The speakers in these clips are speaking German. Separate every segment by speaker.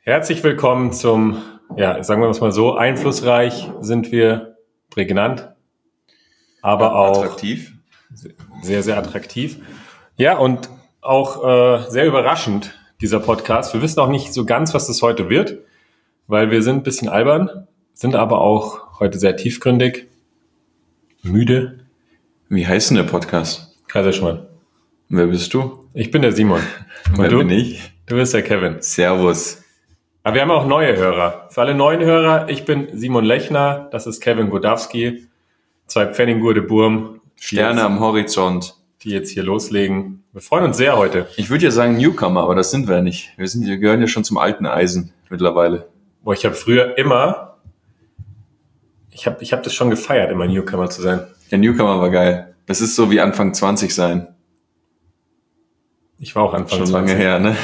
Speaker 1: Herzlich willkommen zum, sagen wir es mal so, einflussreich sind wir, prägnant, aber auch
Speaker 2: attraktiv.
Speaker 1: Sehr, sehr attraktiv. Ja, und auch sehr überraschend, dieser Podcast. Wir wissen auch nicht so ganz, was das heute wird, weil wir sind ein bisschen albern, sind aber auch heute sehr tiefgründig, müde.
Speaker 2: Wie heißt denn der Podcast?
Speaker 1: Kaiserschmarrn.
Speaker 2: Wer bist du?
Speaker 1: Ich bin der Simon.
Speaker 2: Und wer bin ich?
Speaker 1: Du bist der Kevin.
Speaker 2: Servus.
Speaker 1: Aber wir haben auch neue Hörer. Für alle neuen Hörer, ich bin Simon Lechner, das ist Kevin Godowski, 2 Pfenninggurde Burm.
Speaker 2: Sterne am Horizont.
Speaker 1: Die jetzt hier loslegen. Wir freuen uns sehr heute.
Speaker 2: Ich würde ja sagen Newcomer, aber das sind wir nicht. Wir gehören ja schon zum alten Eisen mittlerweile.
Speaker 1: Boah, ich habe früher immer, ich hab das schon gefeiert, immer Newcomer zu sein.
Speaker 2: Der Newcomer war geil. Das ist so wie Anfang 20 sein.
Speaker 1: Ich war auch Anfang
Speaker 2: schon
Speaker 1: 20.
Speaker 2: Lange her, ne?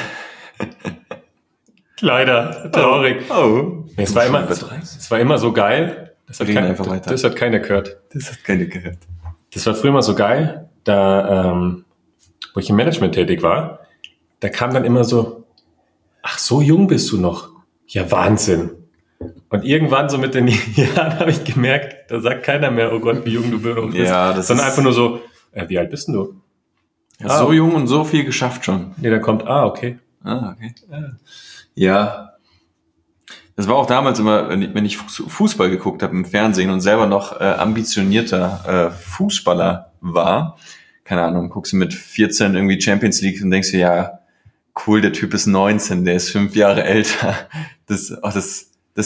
Speaker 1: Leider, traurig.
Speaker 2: Oh.
Speaker 1: Es war immer so geil. Das hat keiner gehört. Das war früher immer so geil, da, wo ich im Management tätig war, da kam dann immer so, ach, so jung bist du noch. Ja, Wahnsinn. Und irgendwann so mit den Jahren habe ich gemerkt, da sagt keiner mehr, oh Gott, wie jung du bist.
Speaker 2: Ja,
Speaker 1: sondern einfach nur so, wie alt bist denn du?
Speaker 2: Ja, so jung und so viel geschafft schon.
Speaker 1: Nee, da kommt, okay.
Speaker 2: Okay. Ja. Das war auch damals immer, wenn ich Fußball geguckt habe im Fernsehen und selber noch ambitionierter Fußballer war. Keine Ahnung, guckst du mit 14 irgendwie Champions League und denkst dir, ja, cool, der Typ ist 19, der ist 5 Jahre älter. Das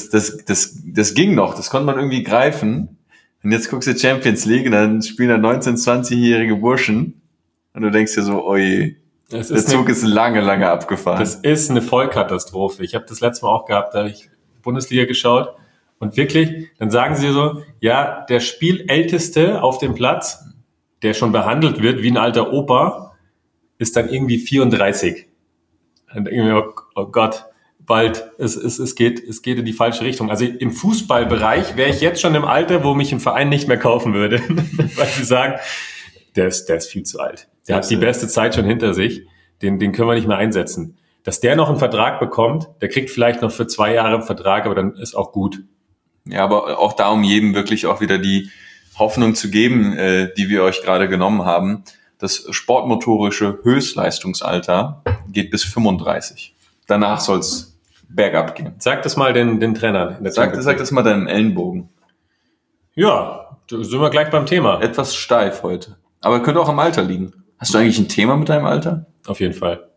Speaker 2: ging noch, das konnte man irgendwie greifen. Und jetzt guckst du Champions League und dann spielen da 19-, 20-jährige Burschen. Und du denkst dir so, oi, der Zug ist lange abgefahren.
Speaker 1: Das ist eine Vollkatastrophe. Ich habe das letzte Mal auch gehabt, da habe ich Bundesliga geschaut. Und wirklich, dann sagen sie so, ja, der Spielälteste auf dem Platz, der schon behandelt wird wie ein alter Opa, ist dann irgendwie 34. Und irgendwie, oh Gott, bald, es geht in die falsche Richtung. Also im Fußballbereich wäre ich jetzt schon im Alter, wo mich ein Verein nicht mehr kaufen würde. Weil sie sagen, der ist viel zu alt. Der hat die beste Zeit schon hinter sich. Den können wir nicht mehr einsetzen. Dass der noch einen Vertrag bekommt, der kriegt vielleicht noch für 2 Jahre einen Vertrag, aber dann ist auch gut.
Speaker 2: Ja, aber auch da, um jedem wirklich auch wieder die Hoffnung zu geben, die wir euch gerade genommen haben. Das sportmotorische Höchstleistungsalter geht bis 35. Danach soll's bergab gehen.
Speaker 1: Sag das mal den Trainern.
Speaker 2: Sag das mal deinem Ellenbogen.
Speaker 1: Ja, da sind wir gleich beim Thema.
Speaker 2: Etwas steif heute. Aber könnte auch am Alter liegen. Hast du eigentlich ein Thema mit deinem Alter?
Speaker 1: Auf jeden Fall.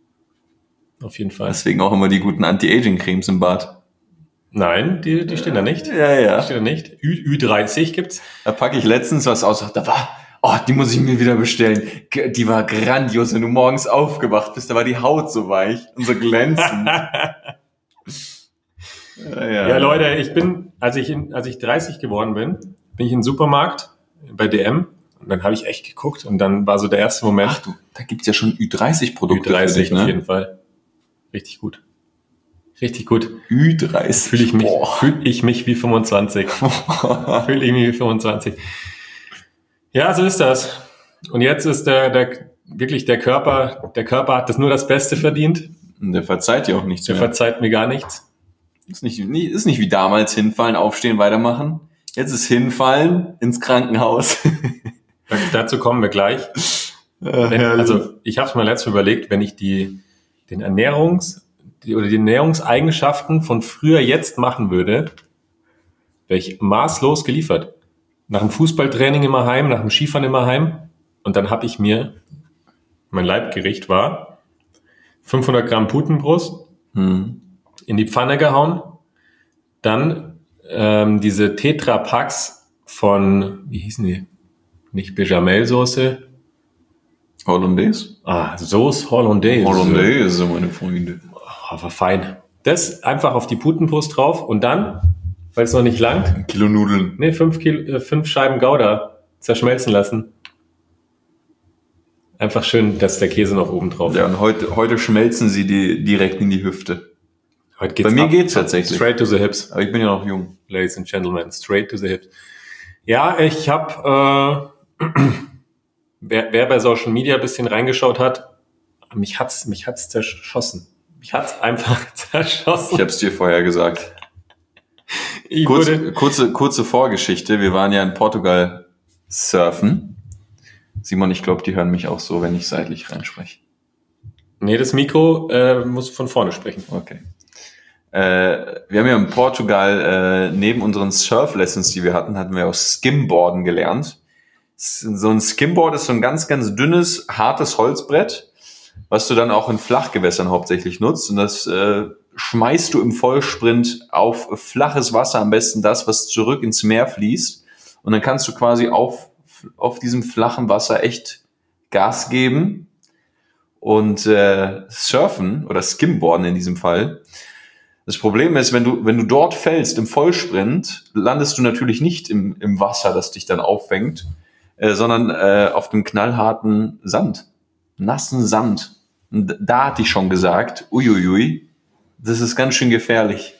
Speaker 2: Deswegen auch immer die guten Anti-Aging-Cremes im Bad.
Speaker 1: Nein, die stehen da nicht.
Speaker 2: Ja.
Speaker 1: Die stehen da nicht. Ü30 gibt's.
Speaker 2: Da packe ich letztens was aus. Die muss ich mir wieder bestellen. Die war grandios, wenn du morgens aufgewacht bist. Da war die Haut so weich und so glänzend.
Speaker 1: Ja, Leute, als ich 30 geworden bin ich in den Supermarkt bei DM. Und dann habe ich echt geguckt und dann war so der erste Moment.
Speaker 2: Ach du, da gibt's ja schon Ü30-Produkte.
Speaker 1: Ü30 für dich, ne? Auf jeden Fall. Richtig gut.
Speaker 2: Ü30.
Speaker 1: Fühle ich mich wie 25. Ja, so ist das. Und jetzt ist wirklich der Körper hat das Beste verdient.
Speaker 2: Und der verzeiht dir auch nichts mehr.
Speaker 1: Der verzeiht mir gar nichts.
Speaker 2: Ist nicht wie damals hinfallen, aufstehen, weitermachen. Jetzt ist hinfallen ins Krankenhaus.
Speaker 1: Dazu kommen wir gleich. Also ich habe es mir letztes Mal überlegt, wenn ich die Ernährungseigenschaften von früher jetzt machen würde, wäre ich maßlos geliefert. Nach dem Fußballtraining immer heim, nach dem Skifahren immer heim. Und dann habe ich mein Leibgericht war 500 Gramm Putenbrust in die Pfanne gehauen. Dann diese Tetra-Packs von, wie hießen die? Nicht Bechamelsoße.
Speaker 2: Hollandaise?
Speaker 1: Sauce Hollandaise.
Speaker 2: Hollandaise, meine Freunde.
Speaker 1: Aber fein. Das einfach auf die Putenbrust drauf und dann, weil es noch nicht langt,
Speaker 2: 1 Kilo Nudeln.
Speaker 1: 5 Scheiben Gouda zerschmelzen lassen. Einfach schön, dass der Käse noch oben drauf ist.
Speaker 2: Ja, und heute schmelzen sie die direkt in die Hüfte.
Speaker 1: Bei mir geht's tatsächlich.
Speaker 2: Straight to the hips. Aber ich bin ja noch jung.
Speaker 1: Ladies and Gentlemen, straight to the hips. Ja, ich habe, wer bei Social Media ein bisschen reingeschaut hat, mich hat's zerschossen. Mich hat's einfach zerschossen.
Speaker 2: Ich habe es dir vorher gesagt.
Speaker 1: Ich wurde,
Speaker 2: Kurze Vorgeschichte. Wir waren ja in Portugal surfen. Simon, ich glaube, die hören mich auch so, wenn ich seitlich reinspreche.
Speaker 1: nee, das Mikro muss von vorne sprechen.
Speaker 2: Okay. Wir haben ja in Portugal neben unseren Surf-Lessons, die wir hatten wir auch Skimboarden gelernt. So ein Skimboard ist so ein ganz, ganz dünnes, hartes Holzbrett, was du dann auch in Flachgewässern hauptsächlich nutzt. Und das schmeißt du im Vollsprint auf flaches Wasser, am besten das, was zurück ins Meer fließt. Und dann kannst du quasi auf diesem flachen Wasser echt Gas geben und surfen oder Skimboarden in diesem Fall. Das Problem ist, wenn du dort fällst im Vollsprint, landest du natürlich nicht im Wasser, das dich dann auffängt, sondern auf dem knallharten Sand, nassen Sand. Und da hatte ich schon gesagt, uiuiui, das ist ganz schön gefährlich.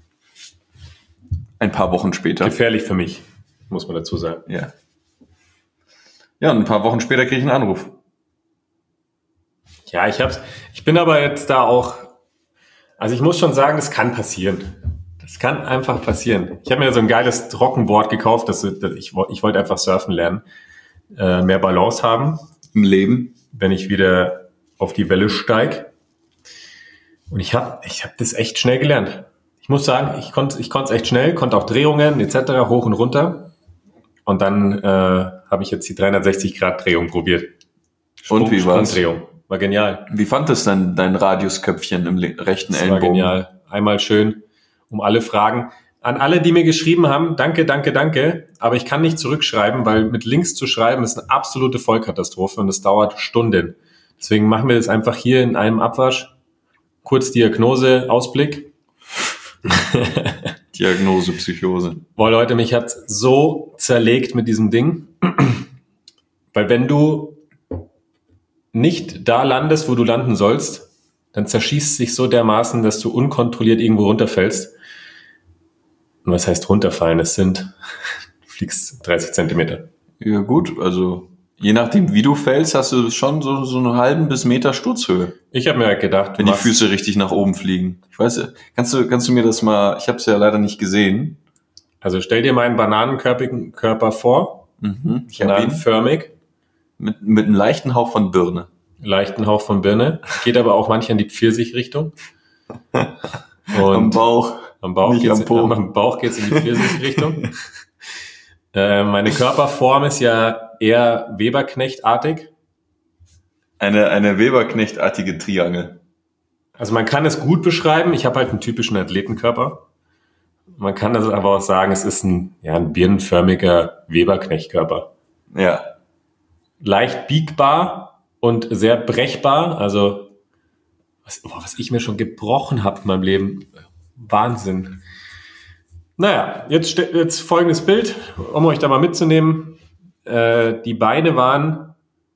Speaker 2: Ein paar Wochen später.
Speaker 1: Gefährlich für mich, muss man dazu sagen.
Speaker 2: Ja. Ja, und ein paar Wochen später kriege ich einen Anruf.
Speaker 1: Ja, ich bin aber jetzt da auch, also ich muss schon sagen, das kann passieren. Das kann einfach passieren. Ich habe mir so ein geiles Trockenboard gekauft, ich wollte einfach surfen lernen, mehr Balance haben
Speaker 2: Im Leben.
Speaker 1: wenn ich wieder auf die Welle steige. Und ich hab das echt schnell gelernt. Ich muss sagen, ich konnte es echt schnell, konnte auch Drehungen etc. hoch und runter. Und dann habe ich jetzt die 360-Grad-Drehung probiert.
Speaker 2: Und wie war's?
Speaker 1: Sprungdrehung. War genial.
Speaker 2: Wie fand es denn dein Radiusköpfchen im rechten
Speaker 1: Das
Speaker 2: Ellenbogen?
Speaker 1: war genial. Einmal schön um alle Fragen. An alle, die mir geschrieben haben, danke, danke, danke. Aber ich kann nicht zurückschreiben, weil mit Links zu schreiben ist eine absolute Vollkatastrophe und es dauert Stunden. Deswegen machen wir das einfach hier in einem Abwasch. Kurz Diagnose, Ausblick.
Speaker 2: Diagnose, Psychose.
Speaker 1: Boah, Leute, mich hat's so zerlegt mit diesem Ding. Weil wenn du nicht da landest, wo du landen sollst, dann zerschießt sich so dermaßen, dass du unkontrolliert irgendwo runterfällst. Und was heißt runterfallen? Du fliegst 30 Zentimeter.
Speaker 2: Ja gut, also je nachdem, wie du fällst, hast du schon so einen halben bis Meter Sturzhöhe.
Speaker 1: Ich habe mir halt gedacht,
Speaker 2: Wenn die Füße richtig nach oben fliegen. Ich weiß, kannst du mir das mal, ich habe es ja leider nicht gesehen.
Speaker 1: also stell dir meinen bananenkörpigen Körper vor,
Speaker 2: Ich habe ihn
Speaker 1: bananenförmig,
Speaker 2: mit einem leichten Hauch von Birne.
Speaker 1: leichten Hauch von Birne, geht aber auch manchmal in die Pfirsichrichtung. Und
Speaker 2: Bauch.
Speaker 1: am Bauch
Speaker 2: nicht
Speaker 1: geht's
Speaker 2: am Po.
Speaker 1: am Bauch geht's in die Pfirsichrichtung. Meine Körperform ist ja eher Weberknechtartig.
Speaker 2: Eine Weberknechtartige Triangel.
Speaker 1: Also man kann es gut beschreiben. Ich habe halt einen typischen Athletenkörper. Man kann das aber auch sagen, es ist ein birnenförmiger Weberknechtkörper.
Speaker 2: Ja.
Speaker 1: Leicht biegbar und sehr brechbar. Also was ich mir schon gebrochen habe in meinem Leben. Wahnsinn. Naja, jetzt folgendes Bild, um euch da mal mitzunehmen. Die Beine waren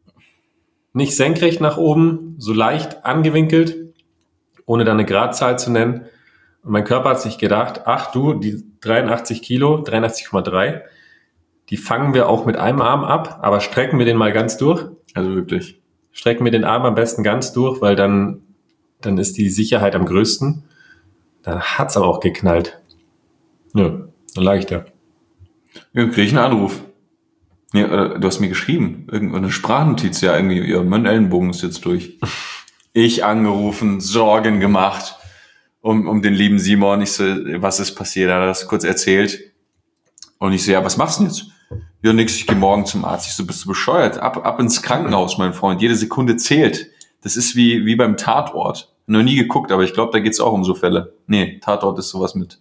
Speaker 1: nicht senkrecht nach oben, so leicht angewinkelt, ohne da eine Gradzahl zu nennen. Und mein Körper hat sich gedacht, ach du, die 83 Kilo, 83,3, die fangen wir auch mit einem Arm ab, aber strecken wir den mal ganz durch.
Speaker 2: Also wirklich.
Speaker 1: Strecken wir den Arm am besten ganz durch, weil dann ist die Sicherheit am größten. Dann hat's aber auch geknallt. Ja, dann lag ich da.
Speaker 2: Ja, kriege ich einen Anruf. Ja, du hast mir geschrieben, irgendeine Sprachnotiz, ja, irgendwie, ja, mein Ellenbogen ist jetzt durch. Ich angerufen, Sorgen gemacht, um den lieben Simon. Ich so, was ist passiert? Er hat das kurz erzählt. Und ich so, ja, was machst du denn jetzt? Ja, nix, ich gehe morgen zum Arzt. Ich so, bist du bescheuert? Ab ins Krankenhaus, mein Freund. Jede Sekunde zählt. Das ist wie beim Tatort. Noch nie geguckt, aber ich glaube, da geht's auch um so Fälle. Nee, Tatort ist sowas mit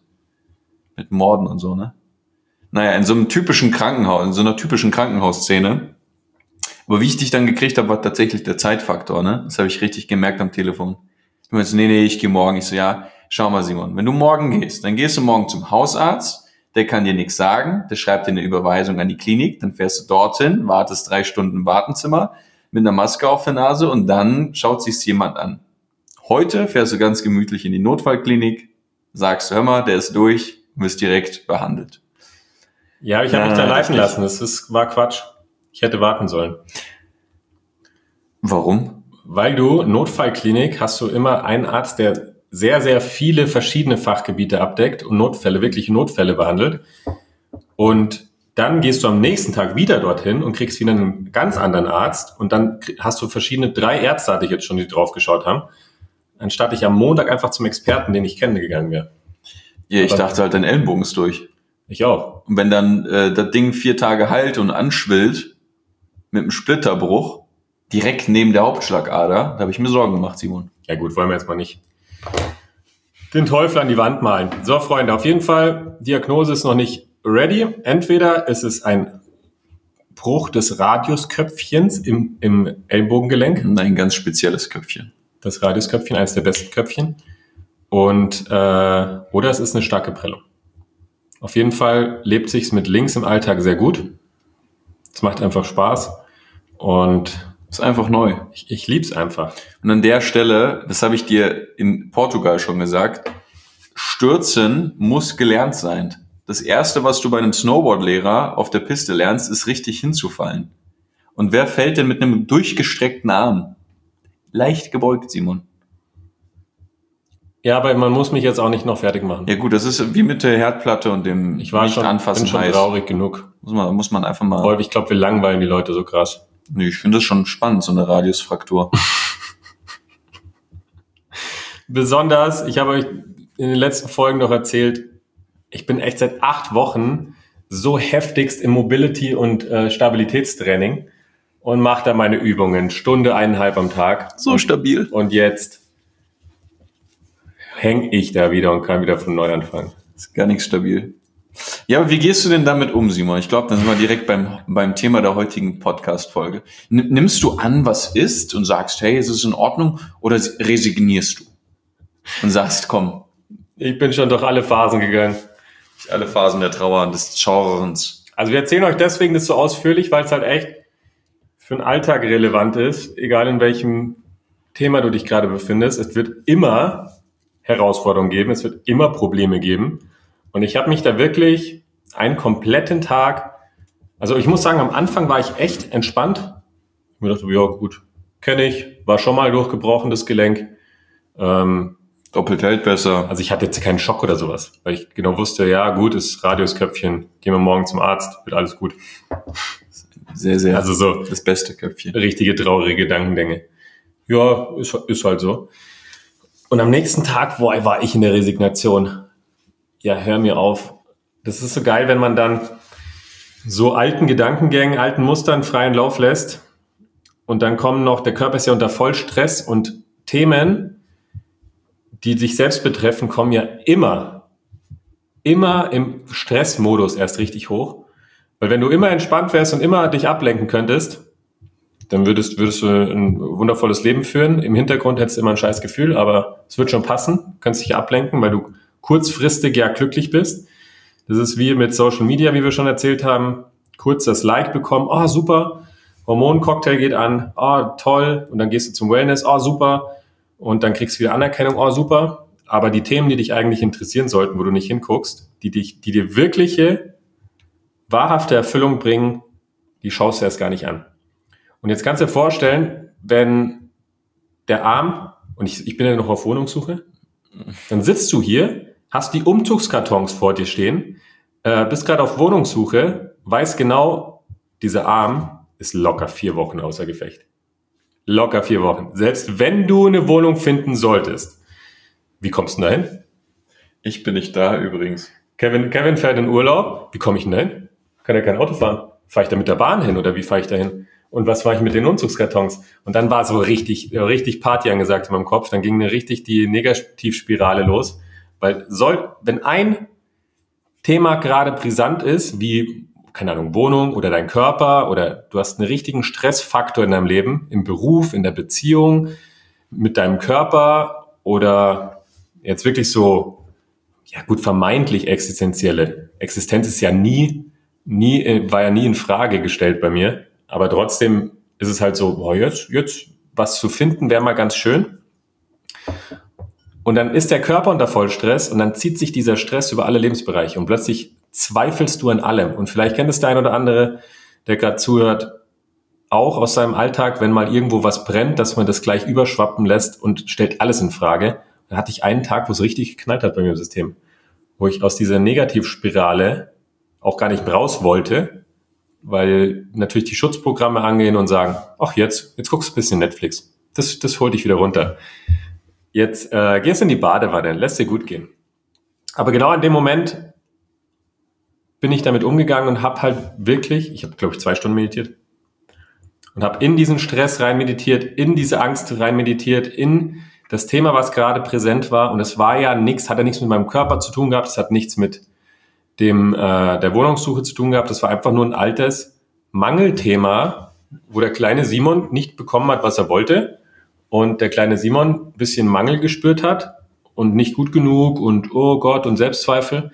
Speaker 2: Morden und so, ne? Naja, in so einem typischen Krankenhaus, in so einer typischen Krankenhausszene. Aber wie ich dich dann gekriegt habe, war tatsächlich der Zeitfaktor, ne? Das habe ich richtig gemerkt am Telefon. Ich meinte, nee, ich gehe morgen. Ich so, ja, schau mal, Simon, wenn du morgen gehst, dann gehst du morgen zum Hausarzt, der kann dir nichts sagen, der schreibt dir eine Überweisung an die Klinik, dann fährst du dorthin, wartest 3 Stunden im Wartezimmer mit einer Maske auf der Nase und dann schaut sich's jemand an. Heute fährst du ganz gemütlich in die Notfallklinik, sagst, hör mal, der ist durch, wirst direkt behandelt.
Speaker 1: Ja, ich habe mich da leiten lassen. War Quatsch. Ich hätte warten sollen.
Speaker 2: Warum?
Speaker 1: weil du Notfallklinik hast du immer einen Arzt, der sehr, sehr viele verschiedene Fachgebiete abdeckt und wirkliche Notfälle behandelt. Und dann gehst du am nächsten Tag wieder dorthin und kriegst wieder einen ganz anderen Arzt. Und dann hast du 3 Ärzte, hatte ich jetzt schon, die drauf geschaut haben, anstatt ich am Montag einfach zum Experten, den ich kenne, gegangen wäre.
Speaker 2: Ja, ich dachte halt, dein Ellenbogen ist durch.
Speaker 1: Ich auch.
Speaker 2: Und wenn dann das Ding 4 Tage heilt und anschwillt mit einem Splitterbruch direkt neben der Hauptschlagader, da habe ich mir Sorgen gemacht, Simon.
Speaker 1: Ja gut, wollen wir jetzt mal nicht den Teufel an die Wand malen. So, Freunde, auf jeden Fall, Diagnose ist noch nicht ready. Entweder ist es ein Bruch des Radiusköpfchens im Ellbogengelenk.
Speaker 2: Ein ganz spezielles Köpfchen.
Speaker 1: Das Radiusköpfchen, eines der besten Köpfchen. Oder es ist eine starke Prellung. Auf jeden Fall lebt sich's mit links im Alltag sehr gut. Es macht einfach Spaß und
Speaker 2: ist einfach neu.
Speaker 1: Ich lieb's einfach.
Speaker 2: Und an der Stelle, das habe ich dir in Portugal schon gesagt, Stürzen muss gelernt sein. Das Erste, was du bei einem Snowboardlehrer auf der Piste lernst, ist richtig hinzufallen. Und wer fällt denn mit einem durchgestreckten Arm? Leicht gebeugt, Simon.
Speaker 1: Ja, aber man muss mich jetzt auch nicht noch fertig machen.
Speaker 2: Ja gut, das ist wie mit der Herdplatte und dem
Speaker 1: Nicht-Anfassen heiß. Ich bin schon traurig genug.
Speaker 2: Muss man einfach mal...
Speaker 1: Wolf, ich glaube, wir langweilen die Leute so krass.
Speaker 2: Nee, ich finde das schon spannend, so eine Radiusfraktur.
Speaker 1: Besonders, ich habe euch in den letzten Folgen noch erzählt, ich bin echt seit 8 Wochen so heftigst im Mobility- und Stabilitätstraining und mache da meine Übungen, 1,5 am Tag.
Speaker 2: So stabil.
Speaker 1: Und jetzt hänge ich da wieder und kann wieder von neu anfangen.
Speaker 2: Ist gar nichts stabil. Ja, aber wie gehst du denn damit um, Simon? Ich glaube, dann sind wir direkt beim Thema der heutigen Podcast-Folge. Nimmst du an, was ist und sagst, hey, es ist in Ordnung, oder resignierst du und sagst, komm.
Speaker 1: Ich bin schon durch alle Phasen gegangen.
Speaker 2: Alle Phasen der Trauer und des Schauerns.
Speaker 1: Also wir erzählen euch deswegen das so ausführlich, weil es halt echt für den Alltag relevant ist, egal in welchem Thema du dich gerade befindest. Es wird immer Herausforderungen geben, es wird immer Probleme geben. Und ich habe mich da wirklich einen kompletten Tag, also ich muss sagen, am Anfang war ich echt entspannt. Ich mir dachte, ja gut, kenne ich, war schon mal durchgebrochen, das Gelenk.
Speaker 2: Doppelt hält besser.
Speaker 1: Also ich hatte jetzt keinen Schock oder sowas, weil ich genau wusste, ja gut, ist Radiusköpfchen, gehen wir morgen zum Arzt, wird alles gut.
Speaker 2: Sehr, sehr.
Speaker 1: Also so
Speaker 2: das beste Köpfchen.
Speaker 1: Richtige traurige Gedankengänge. Ja, ist halt so. Und am nächsten Tag, war ich in der Resignation. Ja, hör mir auf. Das ist so geil, wenn man dann so alten Gedankengängen, alten Mustern freien Lauf lässt und dann kommen noch, der Körper ist ja unter Vollstress und Themen, die sich selbst betreffen, kommen ja immer im Stressmodus erst richtig hoch. Weil wenn du immer entspannt wärst und immer dich ablenken könntest, dann würdest du ein wundervolles Leben führen. Im Hintergrund hättest du immer ein scheiß Gefühl, aber es wird schon passen. Du kannst dich ablenken, weil du kurzfristig ja glücklich bist. Das ist wie mit Social Media, wie wir schon erzählt haben. Kurz das Like bekommen, oh super, Hormoncocktail geht an, oh toll, und dann gehst du zum Wellness, oh super, und dann kriegst du wieder Anerkennung, oh super. Aber die Themen, die dich eigentlich interessieren sollten, wo du nicht hinguckst, die dir wirkliche, wahrhafte Erfüllung bringen, die schaust du erst gar nicht an. Und jetzt kannst du dir vorstellen, wenn der Arm, und ich bin ja noch auf Wohnungssuche, dann sitzt du hier, hast die Umzugskartons vor dir stehen, bist gerade auf Wohnungssuche, weißt genau, dieser Arm ist locker 4 Wochen außer Gefecht. Locker 4 Wochen. Selbst wenn du eine Wohnung finden solltest. Wie kommst du denn da hin?
Speaker 2: Ich bin nicht da übrigens.
Speaker 1: Kevin fährt in Urlaub. Wie komme ich denn da hin? Kann ja kein Auto fahren. Fahre ich da mit der Bahn hin oder wie fahre ich da hin? Und was fahre ich mit den Umzugskartons? Und dann war so richtig Party angesagt in meinem Kopf. Dann ging richtig die Negativspirale los. Weil wenn ein Thema gerade brisant ist, wie, keine Ahnung, Wohnung oder dein Körper oder du hast einen richtigen Stressfaktor in deinem Leben, im Beruf, in der Beziehung, mit deinem Körper oder jetzt wirklich so, ja gut, vermeintlich existenzielle. Existenz ist ja war ja nie in Frage gestellt bei mir. Aber trotzdem ist es halt so, boah, jetzt was zu finden wäre mal ganz schön. Und dann ist der Körper unter Vollstress und dann zieht sich dieser Stress über alle Lebensbereiche und plötzlich zweifelst du an allem. Und vielleicht kennt es der ein oder andere, der gerade zuhört, auch aus seinem Alltag, wenn mal irgendwo was brennt, dass man das gleich überschwappen lässt und stellt alles in Frage. Da hatte ich einen Tag, wo es richtig geknallt hat bei mir im System, wo ich aus dieser Negativspirale auch gar nicht mehr raus wollte, weil natürlich die Schutzprogramme angehen und sagen, ach jetzt guckst du ein bisschen Netflix. Das holt dich wieder runter. Jetzt gehst du in die Badewanne, lässt dir gut gehen. Aber genau in dem Moment bin ich damit umgegangen und habe halt wirklich, ich habe glaube ich 2 Stunden meditiert und habe in diesen Stress rein meditiert, in diese Angst rein meditiert, in das Thema, was gerade präsent war. Und es war ja nichts, hat ja nichts mit meinem Körper zu tun gehabt, es hat nichts mit dem der Wohnungssuche zu tun gehabt. Das war einfach nur ein altes Mangelthema, wo der kleine Simon nicht bekommen hat, was er wollte. Und der kleine Simon ein bisschen Mangel gespürt hat und nicht gut genug und oh Gott und Selbstzweifel.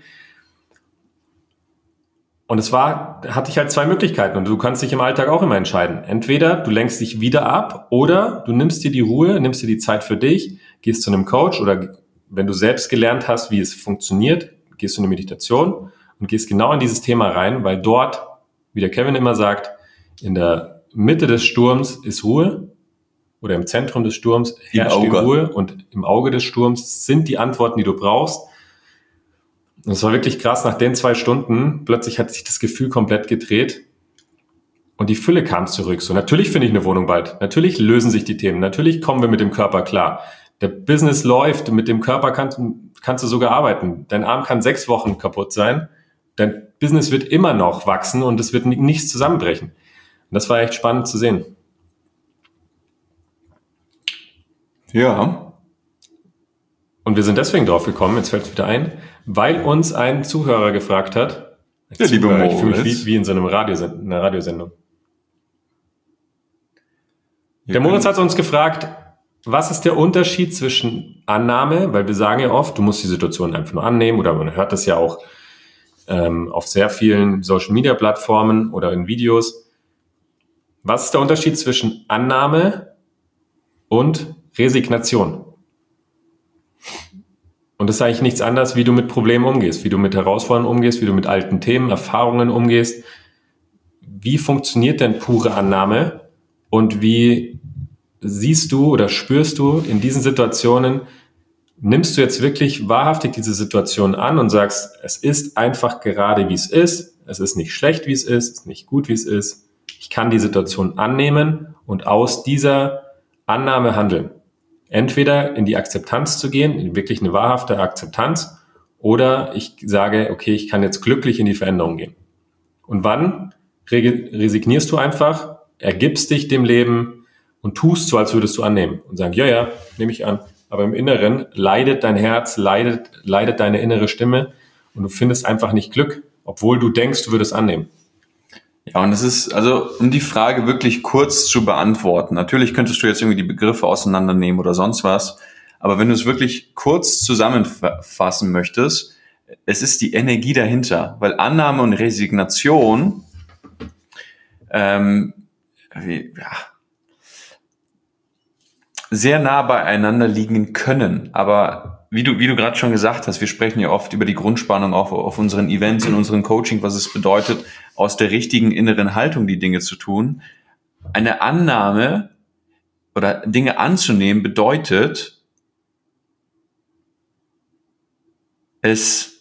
Speaker 1: Und hatte ich halt 2 Möglichkeiten und du kannst dich im Alltag auch immer entscheiden. Entweder du lenkst dich wieder ab oder du nimmst dir die Ruhe, nimmst dir die Zeit für dich, gehst zu einem Coach oder wenn du selbst gelernt hast, wie es funktioniert, gehst du in eine Meditation und gehst genau in dieses Thema rein, weil dort, wie der Kevin immer sagt, in der Mitte des Sturms ist Ruhe oder im Zentrum des Sturms herrscht die Ruhe und im Auge des Sturms sind die Antworten, die du brauchst. Und es war wirklich krass, nach den 2 Stunden, plötzlich hat sich das Gefühl komplett gedreht und die Fülle kam zurück. So, natürlich finde ich eine Wohnung bald, natürlich lösen sich die Themen, natürlich kommen wir mit dem Körper klar. Der Business läuft, mit dem Körper kannst du sogar arbeiten. Dein Arm kann 6 Wochen kaputt sein, dein Business wird immer noch wachsen und es wird nichts zusammenbrechen. Und das war echt spannend zu sehen.
Speaker 2: Ja.
Speaker 1: Und wir sind deswegen drauf gekommen, jetzt fällt es wieder ein, weil uns ein Zuhörer gefragt hat.
Speaker 2: Der liebe Moritz.
Speaker 1: Ich fühle mich wie in so einer Radiosendung. Der Moritz hat uns gefragt, was ist der Unterschied zwischen Annahme, weil wir sagen ja oft, du musst die Situation einfach nur annehmen oder man hört das ja auch auf sehr vielen Social-Media-Plattformen oder in Videos. Was ist der Unterschied zwischen Annahme und Resignation? Und das ist eigentlich nichts anderes, wie du mit Problemen umgehst, wie du mit Herausforderungen umgehst, wie du mit alten Themen, Erfahrungen umgehst. Wie funktioniert denn pure Annahme und wie siehst du oder spürst du in diesen Situationen, nimmst du jetzt wirklich wahrhaftig diese Situation an und sagst, es ist einfach gerade, wie es ist nicht schlecht, wie es ist nicht gut, wie es ist. Ich kann die Situation annehmen und aus dieser Annahme handeln. Entweder in die Akzeptanz zu gehen, in wirklich eine wahrhafte Akzeptanz, oder ich sage, okay, ich kann jetzt glücklich in die Veränderung gehen. Und wann resignierst du einfach, ergibst dich dem Leben und tust so, als würdest du annehmen und sagen, ja, nehme ich an. Aber im Inneren leidet dein Herz, leidet deine innere Stimme und du findest einfach nicht Glück, obwohl du denkst, du würdest annehmen.
Speaker 2: Ja, und es ist, also, um die Frage wirklich kurz zu beantworten. Natürlich könntest du jetzt irgendwie die Begriffe auseinandernehmen oder sonst was. Aber wenn du es wirklich kurz zusammenfassen möchtest, es ist die Energie dahinter. Weil Annahme und Resignation, sehr nah beieinander liegen können. Aber wie du gerade schon gesagt hast, wir sprechen ja oft über die Grundspannung auch auf unseren Events, in unserem Coaching, was es bedeutet, aus der richtigen inneren Haltung die Dinge zu tun. Eine Annahme oder Dinge anzunehmen bedeutet, es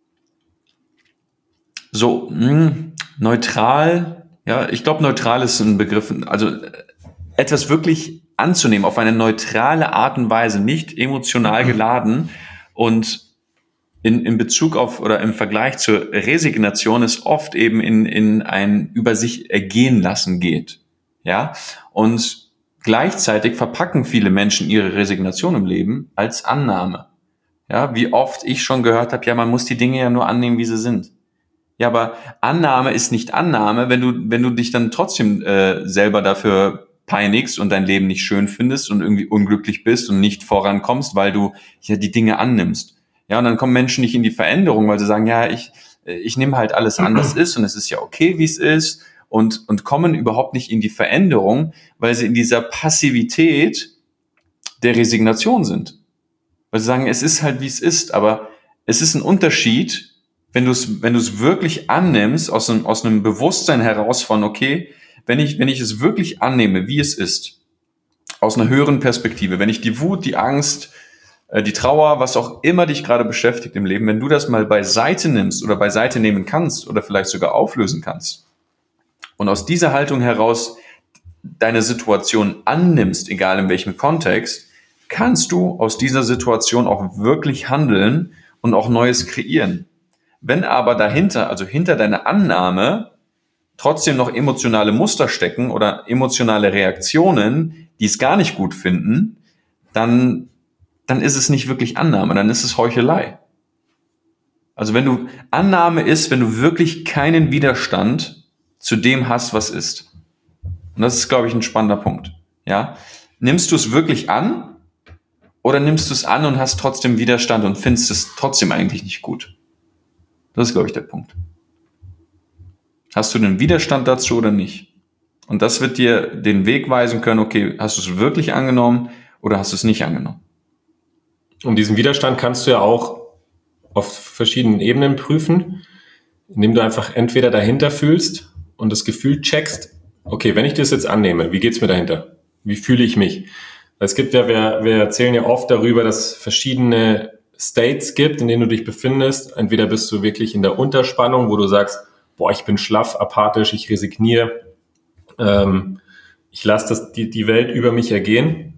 Speaker 2: so neutral, ja, ich glaube, neutral ist ein Begriff, also etwas wirklich anzunehmen auf eine neutrale Art und Weise, nicht emotional geladen. Und in Bezug auf oder im Vergleich zur Resignation es oft eben in ein über sich ergehen lassen geht. Ja, und gleichzeitig verpacken viele Menschen ihre Resignation im Leben als Annahme. Ja, wie oft ich schon gehört habe, ja, man muss die Dinge ja nur annehmen, wie sie sind. Ja, aber Annahme ist nicht Annahme, wenn du dich dann trotzdem selber dafür peinigst und dein Leben nicht schön findest und irgendwie unglücklich bist und nicht vorankommst, weil du ja die Dinge annimmst. Ja, und dann kommen Menschen nicht in die Veränderung, weil sie sagen, ja, ich nehme halt alles an, was ist und es ist ja okay, wie es ist und kommen überhaupt nicht in die Veränderung, weil sie in dieser Passivität der Resignation sind. Weil sie sagen, es ist halt, wie es ist, aber es ist ein Unterschied, wenn du es wirklich annimmst, aus einem Bewusstsein heraus von, okay, wenn ich es wirklich annehme, wie es ist, aus einer höheren Perspektive, wenn ich die Wut, die Angst, die Trauer, was auch immer dich gerade beschäftigt im Leben, wenn du das mal beiseite nimmst oder beiseite nehmen kannst oder vielleicht sogar auflösen kannst und aus dieser Haltung heraus deine Situation annimmst, egal in welchem Kontext, kannst du aus dieser Situation auch wirklich handeln und auch Neues kreieren. Wenn aber dahinter, also hinter deiner Annahme, trotzdem noch emotionale Muster stecken oder emotionale Reaktionen, die es gar nicht gut finden, dann ist es nicht wirklich Annahme, dann ist es Heuchelei. Also Annahme ist, wenn du wirklich keinen Widerstand zu dem hast, was ist. Und das ist, glaube ich, ein spannender Punkt. Ja? Nimmst du es wirklich an oder nimmst du es an und hast trotzdem Widerstand und findest es trotzdem eigentlich nicht gut? Das ist, glaube ich, der Punkt. Hast du den Widerstand dazu oder nicht? Und das wird dir den Weg weisen können, okay, hast du es wirklich angenommen oder hast du es nicht angenommen?
Speaker 1: Und diesen Widerstand kannst du ja auch auf verschiedenen Ebenen prüfen, indem du einfach entweder dahinter fühlst und das Gefühl checkst, okay, wenn ich das jetzt annehme, wie geht's mir dahinter? Wie fühle ich mich? Es gibt ja, wir erzählen ja oft darüber, dass es verschiedene States gibt, in denen du dich befindest. Entweder bist du wirklich in der Unterspannung, wo du sagst, boah, ich bin schlaff, apathisch, ich resigniere, ich lasse die Welt über mich ergehen.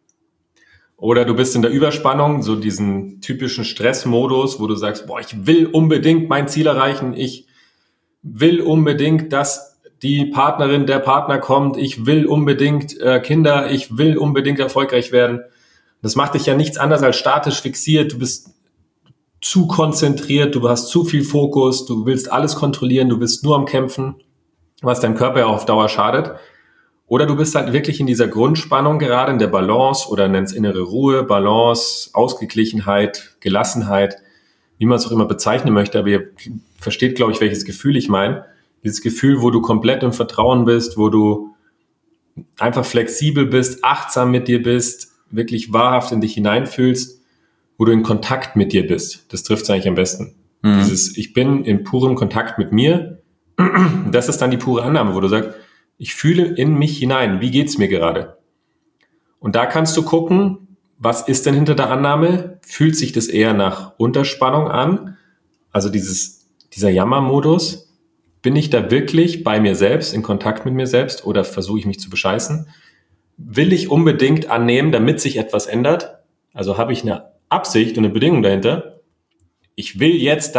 Speaker 1: Oder du bist in der Überspannung, so diesen typischen Stressmodus, wo du sagst, boah, ich will unbedingt mein Ziel erreichen, ich will unbedingt, dass die Partnerin, der Partner kommt, ich will unbedingt Kinder, ich will unbedingt erfolgreich werden. Das macht dich ja nichts anderes als statisch fixiert, du bist zu konzentriert, du hast zu viel Fokus, du willst alles kontrollieren, du bist nur am Kämpfen, was deinem Körper ja auch auf Dauer schadet. Oder du bist halt wirklich in dieser Grundspannung gerade, in der Balance oder nenn's innere Ruhe, Balance, Ausgeglichenheit, Gelassenheit, wie man es auch immer bezeichnen möchte, aber ihr versteht, glaube ich, welches Gefühl ich meine. Dieses Gefühl, wo du komplett im Vertrauen bist, wo du einfach flexibel bist, achtsam mit dir bist, wirklich wahrhaft in dich hineinfühlst, wo du in Kontakt mit dir bist. Das trifft es eigentlich am besten. Dieses, ich bin in purem Kontakt mit mir, das ist dann die pure Annahme, wo du sagst, ich fühle in mich hinein, wie geht's mir gerade? Und da kannst du gucken, was ist denn hinter der Annahme? Fühlt sich das eher nach Unterspannung an? Also dieser Jammermodus? Bin ich da wirklich bei mir selbst, in Kontakt mit mir selbst oder versuche ich mich zu bescheißen? Will ich unbedingt annehmen, damit sich etwas ändert? Also habe ich eine Absicht und eine Bedingung dahinter? Ich will jetzt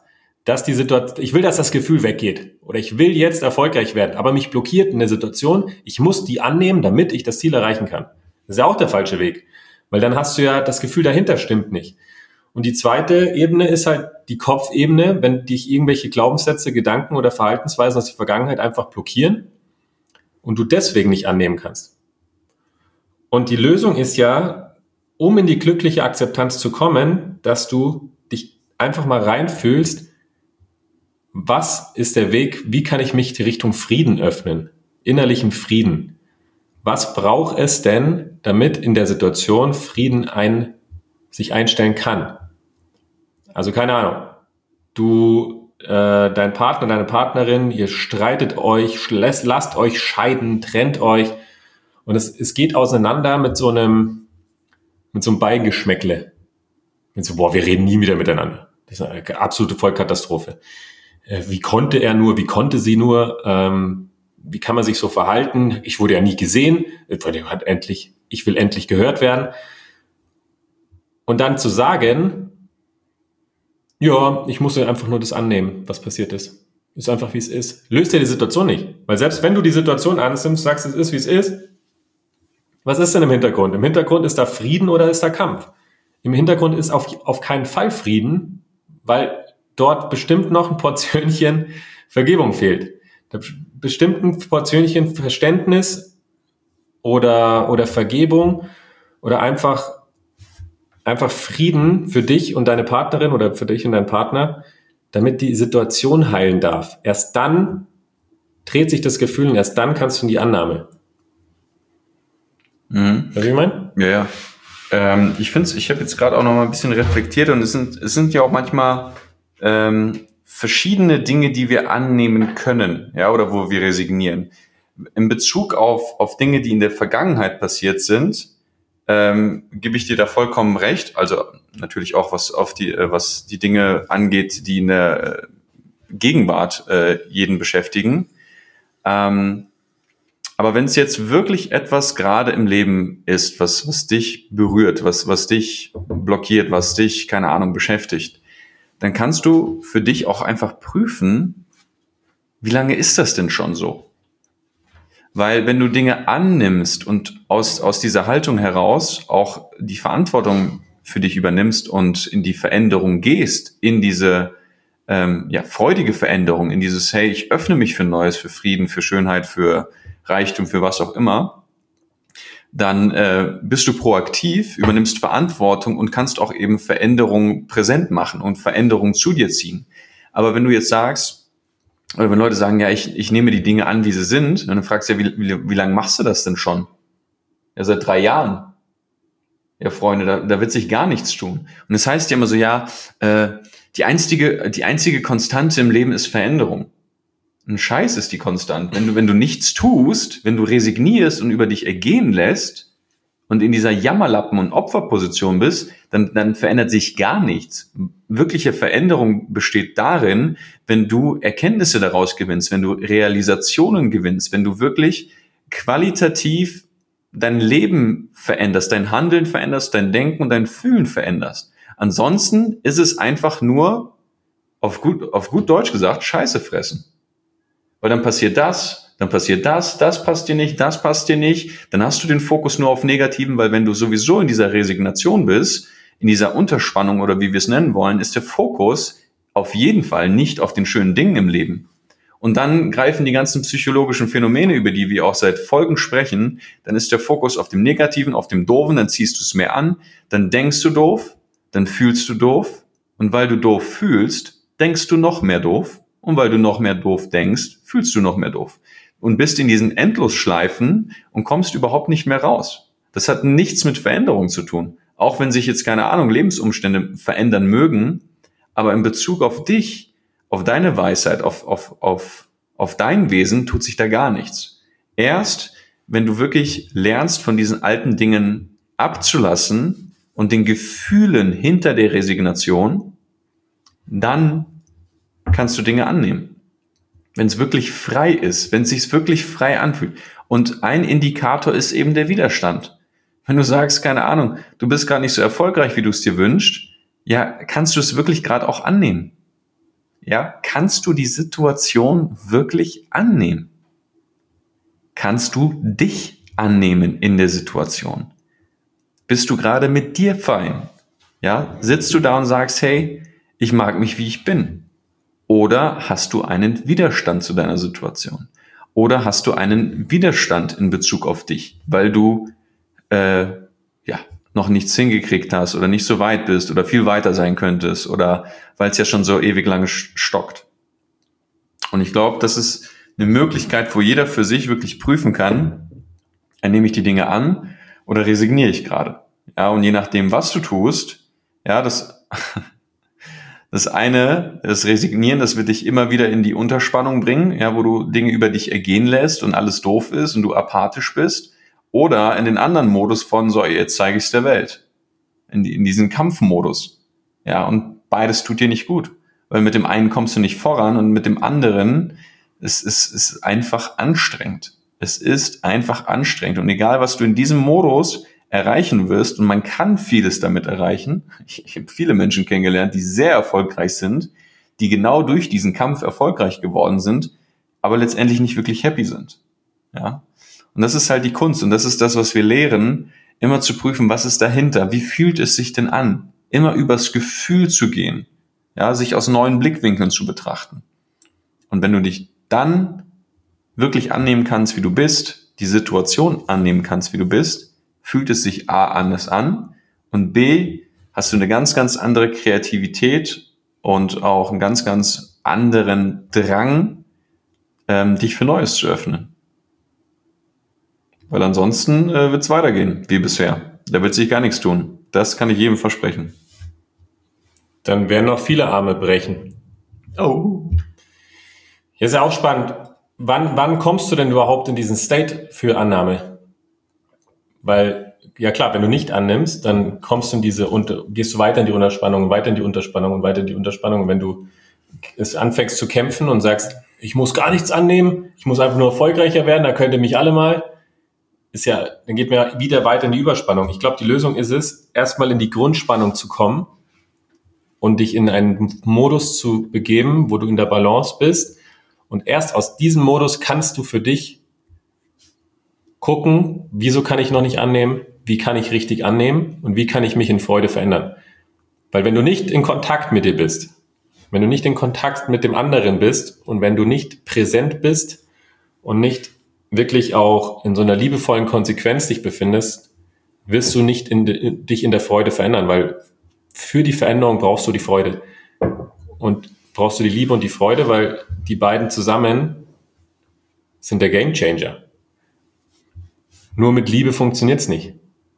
Speaker 1: ich will, dass das Gefühl weggeht. Oder ich will jetzt erfolgreich werden, aber mich blockiert eine Situation. Ich muss die annehmen, damit ich das Ziel erreichen kann. Das ist ja auch der falsche Weg. Weil dann hast du ja das Gefühl, dahinter stimmt nicht. Und die zweite Ebene ist halt die Kopfebene, wenn dich irgendwelche Glaubenssätze, Gedanken oder Verhaltensweisen aus der Vergangenheit einfach blockieren und du deswegen nicht annehmen kannst. Und die Lösung ist ja, um in die glückliche Akzeptanz zu kommen, dass du dich einfach mal reinfühlst, was ist der Weg, wie kann ich mich die Richtung Frieden öffnen, innerlichem Frieden. Was braucht es denn, damit in der Situation Frieden sich einstellen kann? Also keine Ahnung, dein Partner, deine Partnerin, ihr streitet euch, lasst euch scheiden, trennt euch und es geht auseinander mit so einem Beigeschmäckle. Mit so, boah, wir reden nie wieder miteinander. Das ist eine absolute Vollkatastrophe. Wie konnte er nur, wie konnte sie nur, wie kann man sich so verhalten? Ich wurde ja nie gesehen, ich will endlich gehört werden. Und dann zu sagen, ja, ich muss ja einfach nur das annehmen, was passiert ist. Ist einfach, wie es ist. Löst ja die Situation nicht. Weil selbst wenn du die Situation annimmst, sagst, es ist, wie es ist, was ist denn im Hintergrund? Im Hintergrund ist da Frieden oder ist da Kampf? Im Hintergrund ist auf keinen Fall Frieden, weil dort bestimmt noch ein Portionchen Vergebung fehlt. Da bestimmt ein Portionchen Verständnis oder Vergebung oder einfach Frieden für dich und deine Partnerin oder für dich und deinen Partner, damit die Situation heilen darf. Erst dann dreht sich das Gefühl und erst dann kannst du in die Annahme.
Speaker 2: Weißt du, wie ich meine? Ja. Ich habe jetzt gerade auch noch mal ein bisschen reflektiert und es sind ja auch manchmal verschiedene Dinge, die wir annehmen können, ja, oder wo wir resignieren. in Bezug auf Dinge, die in der Vergangenheit passiert sind, gebe ich dir da vollkommen recht. Also natürlich auch was die Dinge angeht, die in der Gegenwart jeden beschäftigen. Aber wenn es jetzt wirklich etwas gerade im Leben ist, was dich berührt, was dich blockiert, was dich, keine Ahnung, beschäftigt, dann kannst du für dich auch einfach prüfen, wie lange ist das denn schon so? Weil wenn du Dinge annimmst und aus dieser Haltung heraus auch die Verantwortung für dich übernimmst und in die Veränderung gehst, in diese freudige Veränderung, in dieses, hey, ich öffne mich für Neues, für Frieden, für Schönheit, für Reichtum, für was auch immer, dann bist du proaktiv, übernimmst Verantwortung und kannst auch eben Veränderungen präsent machen und Veränderungen zu dir ziehen. Aber wenn du jetzt sagst, oder wenn Leute sagen, ja, ich nehme die Dinge an, wie sie sind, und dann fragst du ja, wie lange machst du das denn schon? Ja, seit 3 Jahren. Ja, Freunde, da wird sich gar nichts tun. Und das heißt ja immer so, ja, die einzige Konstante im Leben ist Veränderung. Ein Scheiß ist die Konstant. Wenn du nichts tust, wenn du resignierst und über dich ergehen lässt und in dieser Jammerlappen- und Opferposition bist, dann verändert sich gar nichts. Wirkliche Veränderung besteht darin, wenn du Erkenntnisse daraus gewinnst, wenn du Realisationen gewinnst, wenn du wirklich qualitativ dein Leben veränderst, dein Handeln veränderst, dein Denken und dein Fühlen veränderst. Ansonsten ist es einfach nur, auf gut Deutsch gesagt, Scheiße fressen. Weil dann passiert das passt dir nicht, das passt dir nicht. Dann hast du den Fokus nur auf Negativen, weil wenn du sowieso in dieser Resignation bist, in dieser Unterspannung oder wie wir es nennen wollen, ist der Fokus auf jeden Fall nicht auf den schönen Dingen im Leben. Und dann greifen die ganzen psychologischen Phänomene, über die wir auch seit Folgen sprechen, dann ist der Fokus auf dem Negativen, auf dem Doofen, dann ziehst du es mehr an, dann denkst du doof, dann fühlst du doof und weil du doof fühlst, denkst du noch mehr doof und weil du noch mehr doof denkst, fühlst du noch mehr doof und bist in diesen Endlosschleifen und kommst überhaupt nicht mehr raus. Das hat nichts mit Veränderung zu tun, auch wenn sich jetzt, keine Ahnung, Lebensumstände verändern mögen, aber in Bezug auf dich, auf deine Weisheit, auf dein Wesen tut sich da gar nichts. Erst, wenn du wirklich lernst, von diesen alten Dingen abzulassen und den Gefühlen hinter der Resignation, dann kannst du Dinge annehmen. Wenn es wirklich frei ist, wenn es sich wirklich frei anfühlt. Und ein Indikator ist eben der Widerstand. Wenn du sagst, keine Ahnung, du bist gar nicht so erfolgreich, wie du es dir wünschst, ja, kannst du es wirklich gerade auch annehmen? Ja, kannst du die Situation wirklich annehmen? Kannst du dich annehmen in der Situation? Bist du gerade mit dir fein? Ja, sitzt du da und sagst, hey, ich mag mich, wie ich bin? Oder hast du einen Widerstand zu deiner Situation? Oder hast du einen Widerstand in Bezug auf dich, weil du noch nichts hingekriegt hast oder nicht so weit bist oder viel weiter sein könntest oder weil es ja schon so ewig lange stockt. Und ich glaube, das ist eine Möglichkeit, wo jeder für sich wirklich prüfen kann, nehme ich die Dinge an oder resigniere ich gerade? Ja, und je nachdem, was du tust, ja, das Resignieren, das wird dich immer wieder in die Unterspannung bringen, ja, wo du Dinge über dich ergehen lässt und alles doof ist und du apathisch bist. Oder in den anderen Modus von, so, jetzt zeige ich es der Welt. In diesen Kampfmodus. Ja, und beides tut dir nicht gut. Weil mit dem einen kommst du nicht voran und mit dem anderen, es ist einfach anstrengend. Es ist einfach anstrengend. Und egal, was du in diesem Modus erreichen wirst, und man kann vieles damit erreichen. Ich habe viele Menschen kennengelernt, die sehr erfolgreich sind, die genau durch diesen Kampf erfolgreich geworden sind, aber letztendlich nicht wirklich happy sind. Ja. Und das ist halt die Kunst und das ist das, was wir lehren, immer zu prüfen, was ist dahinter, wie fühlt es sich denn an, immer übers Gefühl zu gehen, ja, sich aus neuen Blickwinkeln zu betrachten. Und wenn du dich dann wirklich annehmen kannst, wie du bist, die Situation annehmen kannst, wie du bist, fühlt es sich A anders an und B, hast du eine ganz, ganz andere Kreativität und auch einen ganz, ganz anderen Drang, dich für Neues zu öffnen. Weil ansonsten wird es weitergehen, wie bisher. Da wird sich gar nichts tun. Das kann ich jedem versprechen.
Speaker 1: Dann werden noch viele Arme brechen.
Speaker 2: Oh.
Speaker 1: Hier ist ja auch spannend. wann kommst du denn überhaupt in diesen State für Annahme? Weil, ja klar, wenn du nicht annimmst, dann kommst du gehst du weiter in die Unterspannung, weiter in die Unterspannung und weiter in die Unterspannung. Und wenn du es anfängst zu kämpfen und sagst, ich muss gar nichts annehmen, ich muss einfach nur erfolgreicher werden, da könnt ihr mich alle mal, dann geht man wieder weiter in die Überspannung. Ich glaube, die Lösung ist es, erstmal in die Grundspannung zu kommen und dich in einen Modus zu begeben, wo du in der Balance bist. Und erst aus diesem Modus kannst du für dich gucken, wieso kann ich noch nicht annehmen, wie kann ich richtig annehmen und wie kann ich mich in Freude verändern. Weil wenn du nicht in Kontakt mit dir bist, wenn du nicht in Kontakt mit dem anderen bist und wenn du nicht präsent bist und nicht wirklich auch in so einer liebevollen Konsequenz dich befindest, wirst du nicht dich in der Freude verändern, weil für die Veränderung brauchst du die Freude und brauchst du die Liebe und die Freude, weil die beiden zusammen sind der Gamechanger. Nur mit Liebe funktioniert's nicht.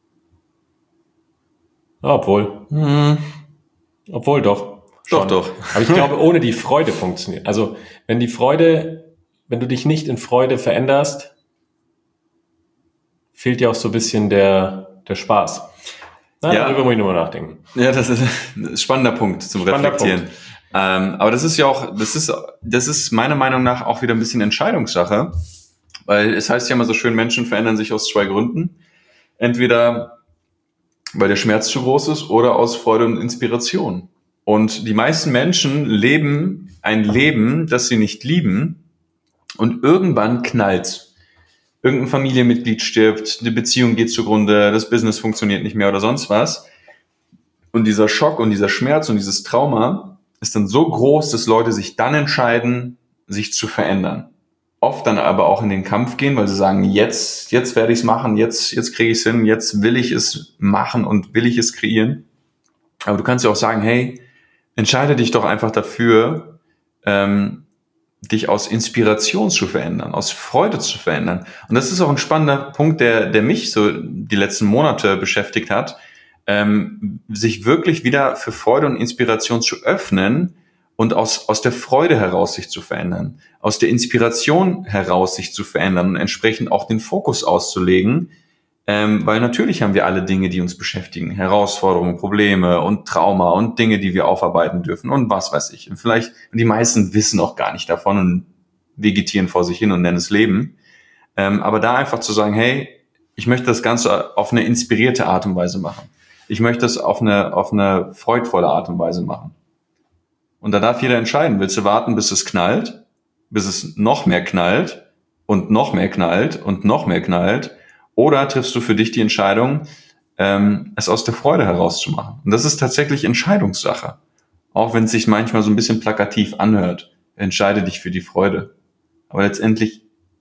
Speaker 1: Obwohl doch. Schon.
Speaker 2: Doch.
Speaker 1: Aber ich glaube, ohne die Freude funktioniert. Also wenn du dich nicht in Freude veränderst, fehlt dir auch so ein bisschen der Spaß. Darüber muss ich nochmal nachdenken.
Speaker 2: Ja, das ist ein spannender Punkt zum Reflektieren. Aber das ist meiner Meinung nach auch wieder ein bisschen Entscheidungssache, weil es heißt ja immer so schön, Menschen verändern sich aus 2 Gründen. Entweder weil der Schmerz zu groß ist oder aus Freude und Inspiration. Und die meisten Menschen leben ein Leben, das sie nicht lieben, und irgendwann knallt's. Irgendein Familienmitglied stirbt, eine Beziehung geht zugrunde, das Business funktioniert nicht mehr oder sonst was. Und dieser Schock und dieser Schmerz und dieses Trauma ist dann so groß, dass Leute sich dann entscheiden, sich zu verändern. Oft dann aber auch in den Kampf gehen, weil sie sagen, jetzt werde ich es machen, jetzt kriege ich es hin, jetzt will ich es machen und will ich es kreieren. Aber du kannst ja auch sagen, hey, entscheide dich doch einfach dafür, dich aus Inspiration zu verändern, aus Freude zu verändern. Und das ist auch ein spannender Punkt, der mich so die letzten Monate beschäftigt hat, sich wirklich wieder für Freude und Inspiration zu öffnen und aus der Freude heraus sich zu verändern, aus der Inspiration heraus sich zu verändern und entsprechend auch den Fokus auszulegen, weil natürlich haben wir alle Dinge, die uns beschäftigen, Herausforderungen, Probleme und Trauma und Dinge, die wir aufarbeiten dürfen und was weiß ich. Und vielleicht, die meisten wissen auch gar nicht davon und vegetieren vor sich hin und nennen es Leben. Aber da einfach zu sagen, hey, ich möchte das Ganze auf eine inspirierte Art und Weise machen. Ich möchte es auf eine freudvolle Art und Weise machen. Und da darf jeder entscheiden, willst du warten, bis es knallt, bis es noch mehr knallt und noch mehr knallt und noch mehr knallt, oder triffst du für dich die Entscheidung, es aus der Freude herauszumachen. Und das ist tatsächlich Entscheidungssache. Auch wenn es sich manchmal so ein bisschen plakativ anhört. Entscheide dich für die Freude. Aber letztendlich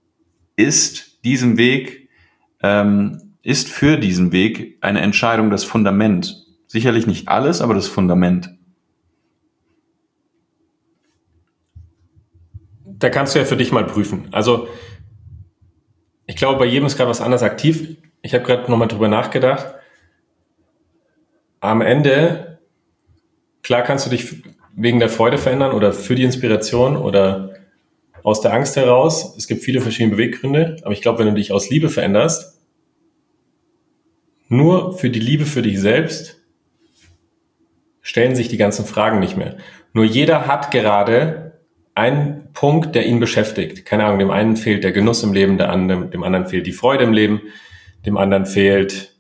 Speaker 2: ist für diesen Weg eine Entscheidung das Fundament. Sicherlich nicht alles, aber das Fundament.
Speaker 1: Da kannst du ja für dich mal prüfen. Also ich glaube, bei jedem ist gerade was anderes aktiv. Ich habe gerade nochmal drüber nachgedacht. Am Ende, klar kannst du dich wegen der Freude verändern oder für die Inspiration oder aus der Angst heraus. Es gibt viele verschiedene Beweggründe. Aber ich glaube, wenn du dich aus Liebe veränderst, nur für die Liebe für dich selbst, stellen sich die ganzen Fragen nicht mehr. Nur jeder hat gerade einen Punkt, der ihn beschäftigt. Keine Ahnung, dem einen fehlt der Genuss im Leben, dem anderen fehlt die Freude im Leben, dem anderen fehlt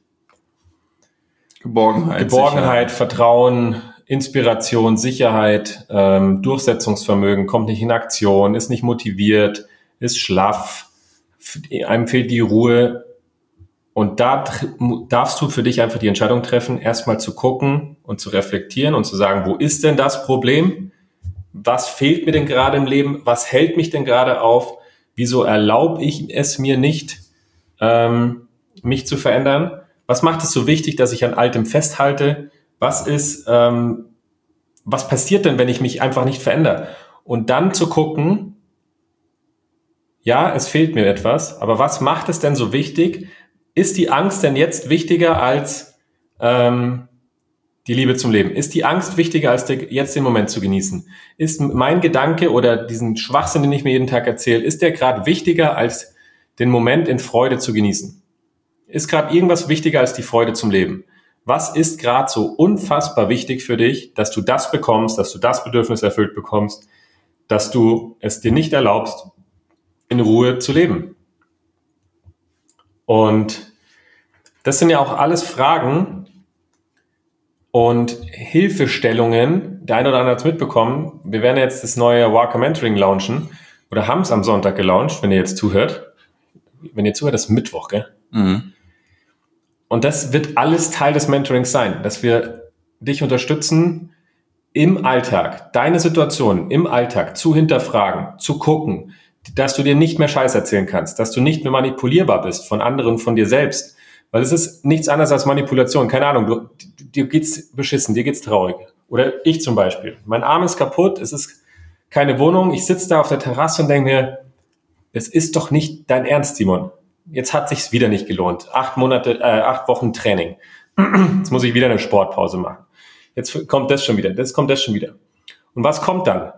Speaker 1: Geborgenheit, Vertrauen, Inspiration, Sicherheit, Durchsetzungsvermögen, kommt nicht in Aktion, ist nicht motiviert, ist schlaff, einem fehlt die Ruhe. Und da darfst du für dich einfach die Entscheidung treffen, erstmal zu gucken und zu reflektieren und zu sagen, wo ist denn das Problem? Was fehlt mir denn gerade im Leben? Was hält mich denn gerade auf? Wieso erlaube ich es mir nicht, mich zu verändern? Was macht es so wichtig, dass ich an Altem festhalte? Was passiert denn, wenn ich mich einfach nicht verändere? Und dann zu gucken, ja, es fehlt mir etwas, aber was macht es denn so wichtig? Ist die Angst denn jetzt wichtiger als die Liebe zum Leben? Ist die Angst wichtiger, als jetzt den Moment zu genießen? Ist mein Gedanke oder diesen Schwachsinn, den ich mir jeden Tag erzähle, ist der gerade wichtiger, als den Moment in Freude zu genießen? Ist gerade irgendwas wichtiger als die Freude zum Leben? Was ist gerade so unfassbar wichtig für dich, dass du das bekommst, dass du das Bedürfnis erfüllt bekommst, dass du es dir nicht erlaubst, in Ruhe zu leben? Und das sind ja auch alles Fragen und Hilfestellungen. Der eine oder andere hat es mitbekommen. Wir werden jetzt das neue Walker Mentoring launchen oder haben es am Sonntag gelauncht, wenn ihr jetzt zuhört. Wenn ihr zuhört, das ist Mittwoch, gell?
Speaker 2: Mhm.
Speaker 1: Und das wird alles Teil des Mentorings sein, dass wir dich unterstützen, im Alltag, deine Situation im Alltag zu hinterfragen, zu gucken, dass du dir nicht mehr Scheiß erzählen kannst, dass du nicht mehr manipulierbar bist von anderen, von dir selbst. Weil es ist nichts anderes als Manipulation. Keine Ahnung, dir geht's beschissen, dir geht's traurig. Oder ich zum Beispiel. Mein Arm ist kaputt, es ist keine Wohnung. Ich sitze da auf der Terrasse und denke mir, es ist doch nicht dein Ernst, Simon. Jetzt hat sich's wieder nicht gelohnt. 8 Wochen Training. Jetzt muss ich wieder eine Sportpause machen. Jetzt kommt das schon wieder. Und was kommt dann?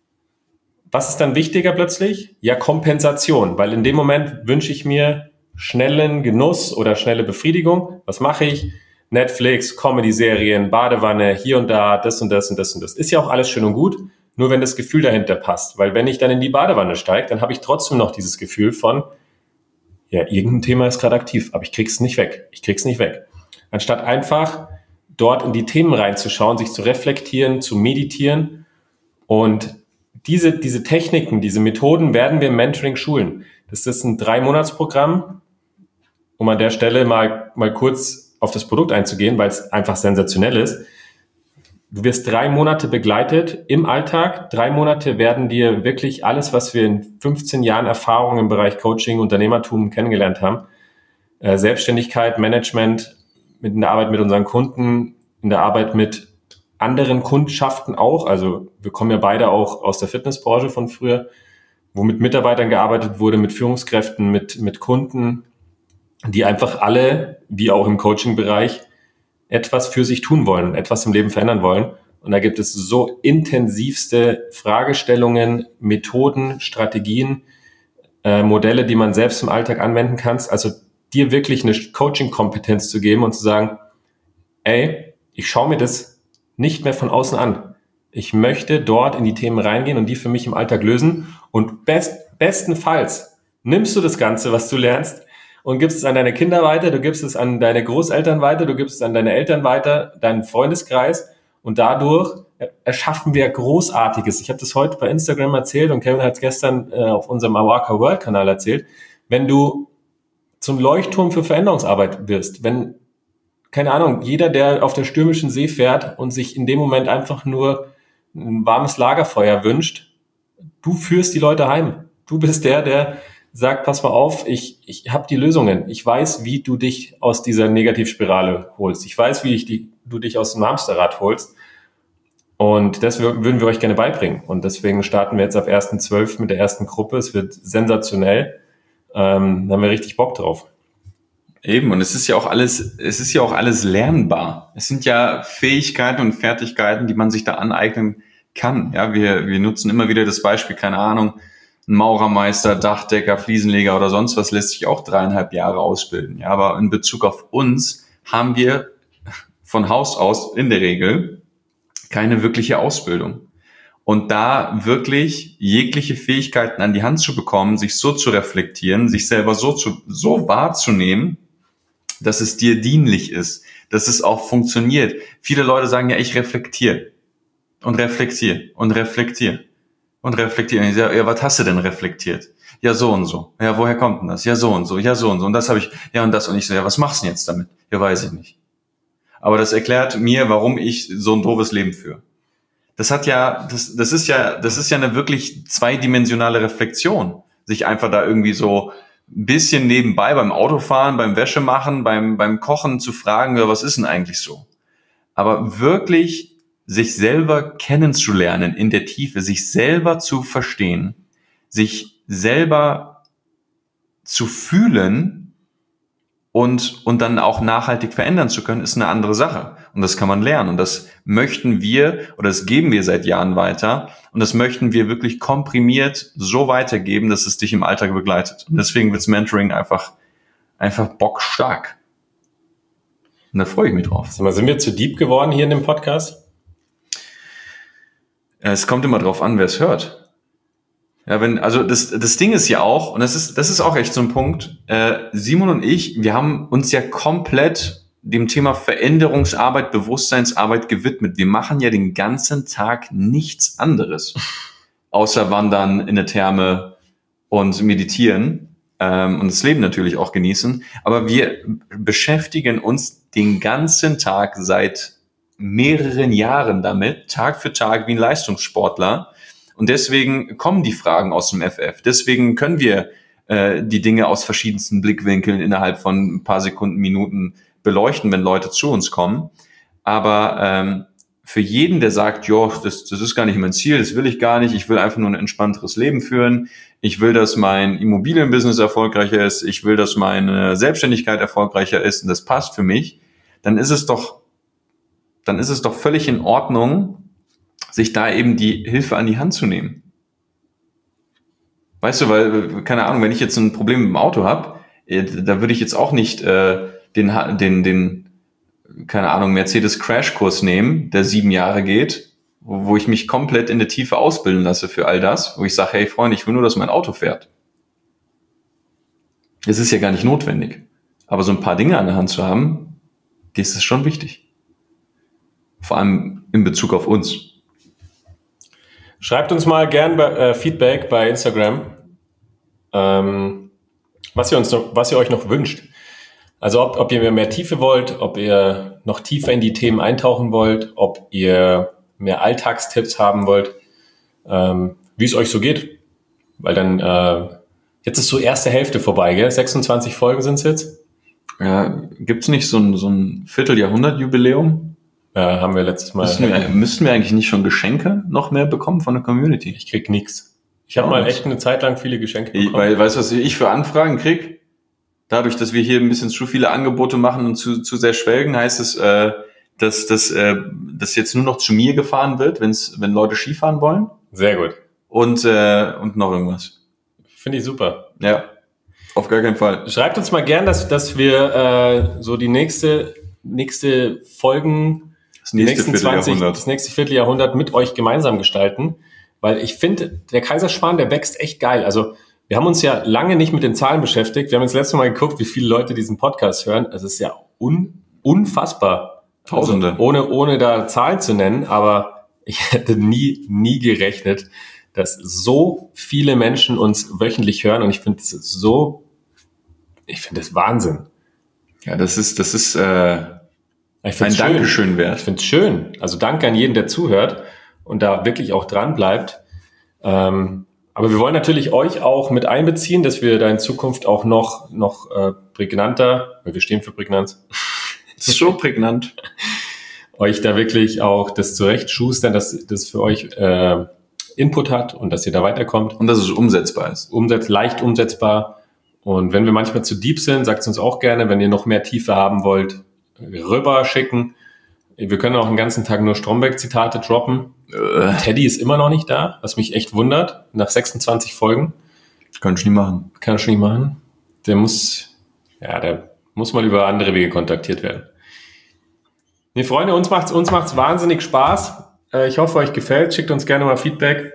Speaker 1: Was ist dann wichtiger plötzlich? Ja, Kompensation. Weil in dem Moment wünsche ich mir schnellen Genuss oder schnelle Befriedigung. Was mache ich? Netflix, Comedy-Serien, Badewanne, hier und da, das und das und das und das. Ist ja auch alles schön und gut, nur wenn das Gefühl dahinter passt. Weil wenn ich dann in die Badewanne steige, dann habe ich trotzdem noch dieses Gefühl von, ja, irgendein Thema ist gerade aktiv, aber ich krieg's nicht weg. Anstatt einfach dort in die Themen reinzuschauen, sich zu reflektieren, zu meditieren. Und diese Techniken, diese Methoden werden wir im Mentoring schulen. Das ist ein 3-Monats-Programm, um an der Stelle mal kurz auf das Produkt einzugehen, weil es einfach sensationell ist. Du wirst 3 Monate begleitet im Alltag. 3 Monate werden dir wirklich alles, was wir in 15 Jahren Erfahrung im Bereich Coaching, Unternehmertum kennengelernt haben, Selbstständigkeit, Management, in der Arbeit mit unseren Kunden, in der Arbeit mit anderen Kundschaften auch. Also wir kommen ja beide auch aus der Fitnessbranche von früher, wo mit Mitarbeitern gearbeitet wurde, mit Führungskräften, mit Kunden, die einfach alle, wie auch im Coaching-Bereich, etwas für sich tun wollen, etwas im Leben verändern wollen. Und da gibt es so intensivste Fragestellungen, Methoden, Strategien, Modelle, die man selbst im Alltag anwenden kann. Also dir wirklich eine Coaching-Kompetenz zu geben und zu sagen, ey, ich schaue mir das nicht mehr von außen an. Ich möchte dort in die Themen reingehen und die für mich im Alltag lösen. Und bestenfalls nimmst du das Ganze, was du lernst, und gibst es an deine Kinder weiter, du gibst es an deine Großeltern weiter, du gibst es an deine Eltern weiter, deinen Freundeskreis. Und dadurch erschaffen wir Großartiges. Ich habe das heute bei Instagram erzählt und Kevin hat es gestern auf unserem Awaka World Kanal erzählt. Wenn du zum Leuchtturm für Veränderungsarbeit wirst, wenn, keine Ahnung, jeder, der auf der stürmischen See fährt und sich in dem Moment einfach nur ein warmes Lagerfeuer wünscht, du führst die Leute heim. Du bist der sagt, pass mal auf, ich habe die Lösungen. Ich weiß, wie du dich aus dieser Negativspirale holst. Ich weiß, du dich aus dem Hamsterrad holst. Und das würden wir euch gerne beibringen. Und deswegen starten wir jetzt ab 1.12. mit der ersten Gruppe. Es wird sensationell. Da haben wir richtig Bock drauf.
Speaker 2: Eben, und es ist ja auch alles lernbar. Es sind ja Fähigkeiten und Fertigkeiten, die man sich da aneignen kann. Ja, wir nutzen immer wieder das Beispiel, keine Ahnung, ein Maurermeister, Dachdecker, Fliesenleger oder sonst was lässt sich auch 3,5 Jahre ausbilden. Ja, aber in Bezug auf uns haben wir von Haus aus in der Regel keine wirkliche Ausbildung. Und da wirklich jegliche Fähigkeiten an die Hand zu bekommen, sich so zu reflektieren, sich selber so wahrzunehmen, dass es dir dienlich ist, dass es auch funktioniert. Viele Leute sagen ja, ich reflektiere und reflektiere und reflektiere und reflektiere. Und ich sage, ja, was hast du denn reflektiert? Ja, so und so. Ja, woher kommt denn das? Ja, so und so. Ja, so und so. Und das habe ich, ja, und das. Und ich so, ja, was machst du denn jetzt damit? Ja, weiß ich nicht. Aber das erklärt mir, warum ich so ein doofes Leben führe. Das ist ja eine wirklich zweidimensionale Reflexion. Sich einfach da irgendwie so ein bisschen nebenbei beim Autofahren, beim Wäschemachen, beim Kochen zu fragen, ja, was ist denn eigentlich so? Aber wirklich sich selber kennenzulernen in der Tiefe, sich selber zu verstehen, sich selber zu fühlen und dann auch nachhaltig verändern zu können, ist eine andere Sache. Und das kann man lernen. Und das möchten wir oder das geben wir seit Jahren weiter. Und das möchten wir wirklich komprimiert so weitergeben, dass es dich im Alltag begleitet. Und deswegen wird Mentoring einfach bockstark. Und da freue ich mich drauf.
Speaker 1: Sag mal, sind wir zu deep geworden hier in dem Podcast?
Speaker 2: Es kommt immer drauf an, wer es hört. Ja, also das Ding ist ja auch, und das ist auch echt so ein Punkt, Simon und ich, wir haben uns ja komplett dem Thema Veränderungsarbeit, Bewusstseinsarbeit gewidmet. Wir machen ja den ganzen Tag nichts anderes, außer wandern in der Therme und meditieren und das Leben natürlich auch genießen. Aber wir beschäftigen uns den ganzen Tag seit mehreren Jahren damit, Tag für Tag wie ein Leistungssportler. Und deswegen kommen die Fragen aus dem FF. Deswegen können wir die Dinge aus verschiedensten Blickwinkeln innerhalb von ein paar Sekunden, Minuten beleuchten, wenn Leute zu uns kommen. Aber für jeden, der sagt, jo, das ist gar nicht mein Ziel, das will ich gar nicht, ich will einfach nur ein entspannteres Leben führen, ich will, dass mein Immobilienbusiness erfolgreicher ist, ich will, dass meine Selbstständigkeit erfolgreicher ist und das passt für mich, dann ist es doch völlig in Ordnung, sich da eben die Hilfe an die Hand zu nehmen. Weißt du, weil, keine Ahnung, wenn ich jetzt ein Problem mit dem Auto habe, da würde ich jetzt auch nicht den keine Ahnung, Mercedes-Crashkurs nehmen, der 7 Jahre geht, wo ich mich komplett in der Tiefe ausbilden lasse für all das, wo ich sage, hey Freunde, ich will nur, dass mein Auto fährt. Es ist ja gar nicht notwendig. Aber so ein paar Dinge an der Hand zu haben, das ist schon wichtig. Vor allem in Bezug auf uns.
Speaker 1: Schreibt uns mal gern Feedback bei Instagram, was ihr euch noch wünscht. Also ob ihr mehr Tiefe wollt, ob ihr noch tiefer in die Themen eintauchen wollt, ob ihr mehr Alltagstipps haben wollt, wie es euch so geht. Weil dann, jetzt ist so erste Hälfte vorbei, gell? 26 Folgen sind es jetzt.
Speaker 2: Ja, gibt's nicht so ein Vierteljahrhundert-Jubiläum?
Speaker 1: Ja, haben wir letztes Mal.
Speaker 2: Müssten wir eigentlich nicht schon Geschenke noch mehr bekommen von der Community?
Speaker 1: Ich krieg nichts. Ich habe mal echt eine Zeit lang viele Geschenke bekommen.
Speaker 2: Weißt du, was ich für Anfragen krieg? Dadurch, dass wir hier ein bisschen zu viele Angebote machen und zu sehr schwelgen, heißt es, dass jetzt nur noch zu mir gefahren wird, wenn Leute Skifahren wollen.
Speaker 1: Sehr gut.
Speaker 2: Und noch irgendwas.
Speaker 1: Finde ich super.
Speaker 2: Ja, auf gar keinen Fall.
Speaker 1: Schreibt uns mal gern, dass wir so die nächste Folgen, das nächste Vierteljahrhundert mit euch gemeinsam gestalten. Weil ich finde, der Kaiserschmarrn, der wächst echt geil. Also wir haben uns ja lange nicht mit den Zahlen beschäftigt. Wir haben das letzte Mal geguckt, wie viele Leute diesen Podcast hören. Es ist ja unfassbar.
Speaker 2: Tausende.
Speaker 1: Also ohne da Zahlen zu nennen, aber ich hätte nie gerechnet, dass so viele Menschen uns wöchentlich hören. Und ich finde das Wahnsinn.
Speaker 2: Ja, das ist ein Dankeschön wert.
Speaker 1: Ich finde es schön. Also danke an jeden, der zuhört und da wirklich auch dran bleibt. Aber wir wollen natürlich euch auch mit einbeziehen, dass wir da in Zukunft auch noch prägnanter, weil wir stehen für Prägnanz.
Speaker 2: Das ist schon prägnant.
Speaker 1: Euch da wirklich auch das zurechtschustern, dass das für euch Input hat und dass ihr da weiterkommt.
Speaker 2: Und dass es umsetzbar ist.
Speaker 1: Leicht umsetzbar. Und wenn wir manchmal zu deep sind, sagt es uns auch gerne, wenn ihr noch mehr Tiefe haben wollt, rüber schicken. Wir können auch den ganzen Tag nur Stromberg-Zitate droppen. Teddy ist immer noch nicht da, was mich echt wundert, nach 26 Folgen.
Speaker 2: Kann ich nie machen.
Speaker 1: Der muss mal über andere Wege kontaktiert werden. Nee, Freunde, uns macht's wahnsinnig Spaß. Ich hoffe, euch gefällt. Schickt uns gerne mal Feedback.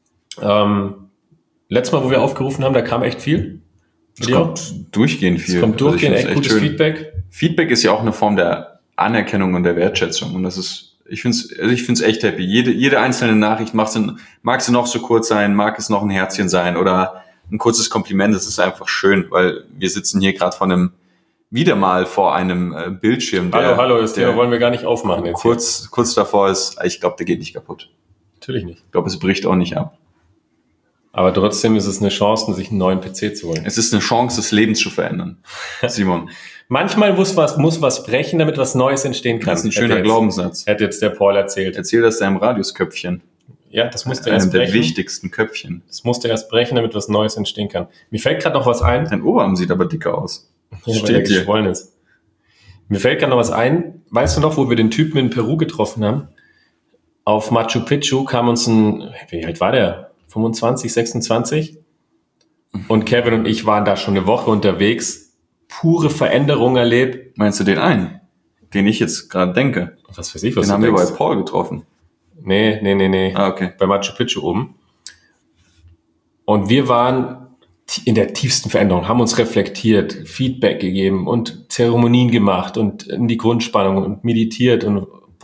Speaker 1: Letztes Mal, wo wir aufgerufen haben, da kam echt viel.
Speaker 2: Es kommt durchgehend viel.
Speaker 1: Echt gutes Feedback.
Speaker 2: Feedback ist ja auch eine Form der Anerkennung und der Wertschätzung. Und das ist, ich find's echt happy. Jede einzelne Nachricht mag sie noch so kurz sein, mag es noch ein Herzchen sein oder ein kurzes Kompliment. Das ist einfach schön, weil wir sitzen hier gerade wieder mal vor einem Bildschirm.
Speaker 1: Hallo, das Thema wollen wir gar nicht aufmachen jetzt.
Speaker 2: Kurz davor ist, ich glaube, der geht nicht kaputt.
Speaker 1: Natürlich nicht.
Speaker 2: Ich glaube, es bricht auch nicht ab.
Speaker 1: Aber trotzdem ist es eine Chance, sich einen neuen PC zu holen.
Speaker 2: Es ist eine Chance, das Leben zu verändern, Simon.
Speaker 1: Manchmal muss was brechen, damit was Neues entstehen kann.
Speaker 2: Das ist ein schöner Glaubenssatz.
Speaker 1: Hätte jetzt der Paul erzählt.
Speaker 2: Erzähl das deinem Radiusköpfchen.
Speaker 1: Ja, das musste erst brechen.
Speaker 2: Einer der wichtigsten Köpfchen.
Speaker 1: Das musste erst brechen, damit was Neues entstehen kann. Mir fällt gerade noch was ein.
Speaker 2: Dein Oberarm sieht aber dicker aus.
Speaker 1: weil er
Speaker 2: Steht dir.
Speaker 1: geschwollen ist. Mir fällt gerade noch was ein. Weißt du noch, wo wir den Typen in Peru getroffen haben? Auf Machu Picchu kam uns wie alt war der? 25, 26? Und Kevin und ich waren da schon eine Woche unterwegs. Pure Veränderung erlebt.
Speaker 2: Meinst du den einen, den ich jetzt gerade denke?
Speaker 1: Was weiß ich, was
Speaker 2: Den
Speaker 1: du
Speaker 2: haben wir
Speaker 1: denkst.
Speaker 2: bei Paul getroffen.
Speaker 1: Nee.
Speaker 2: Ah, okay.
Speaker 1: Bei Machu Picchu oben. Und wir waren in der tiefsten Veränderung, haben uns reflektiert, Feedback gegeben und Zeremonien gemacht und in die Grundspannung und meditiert und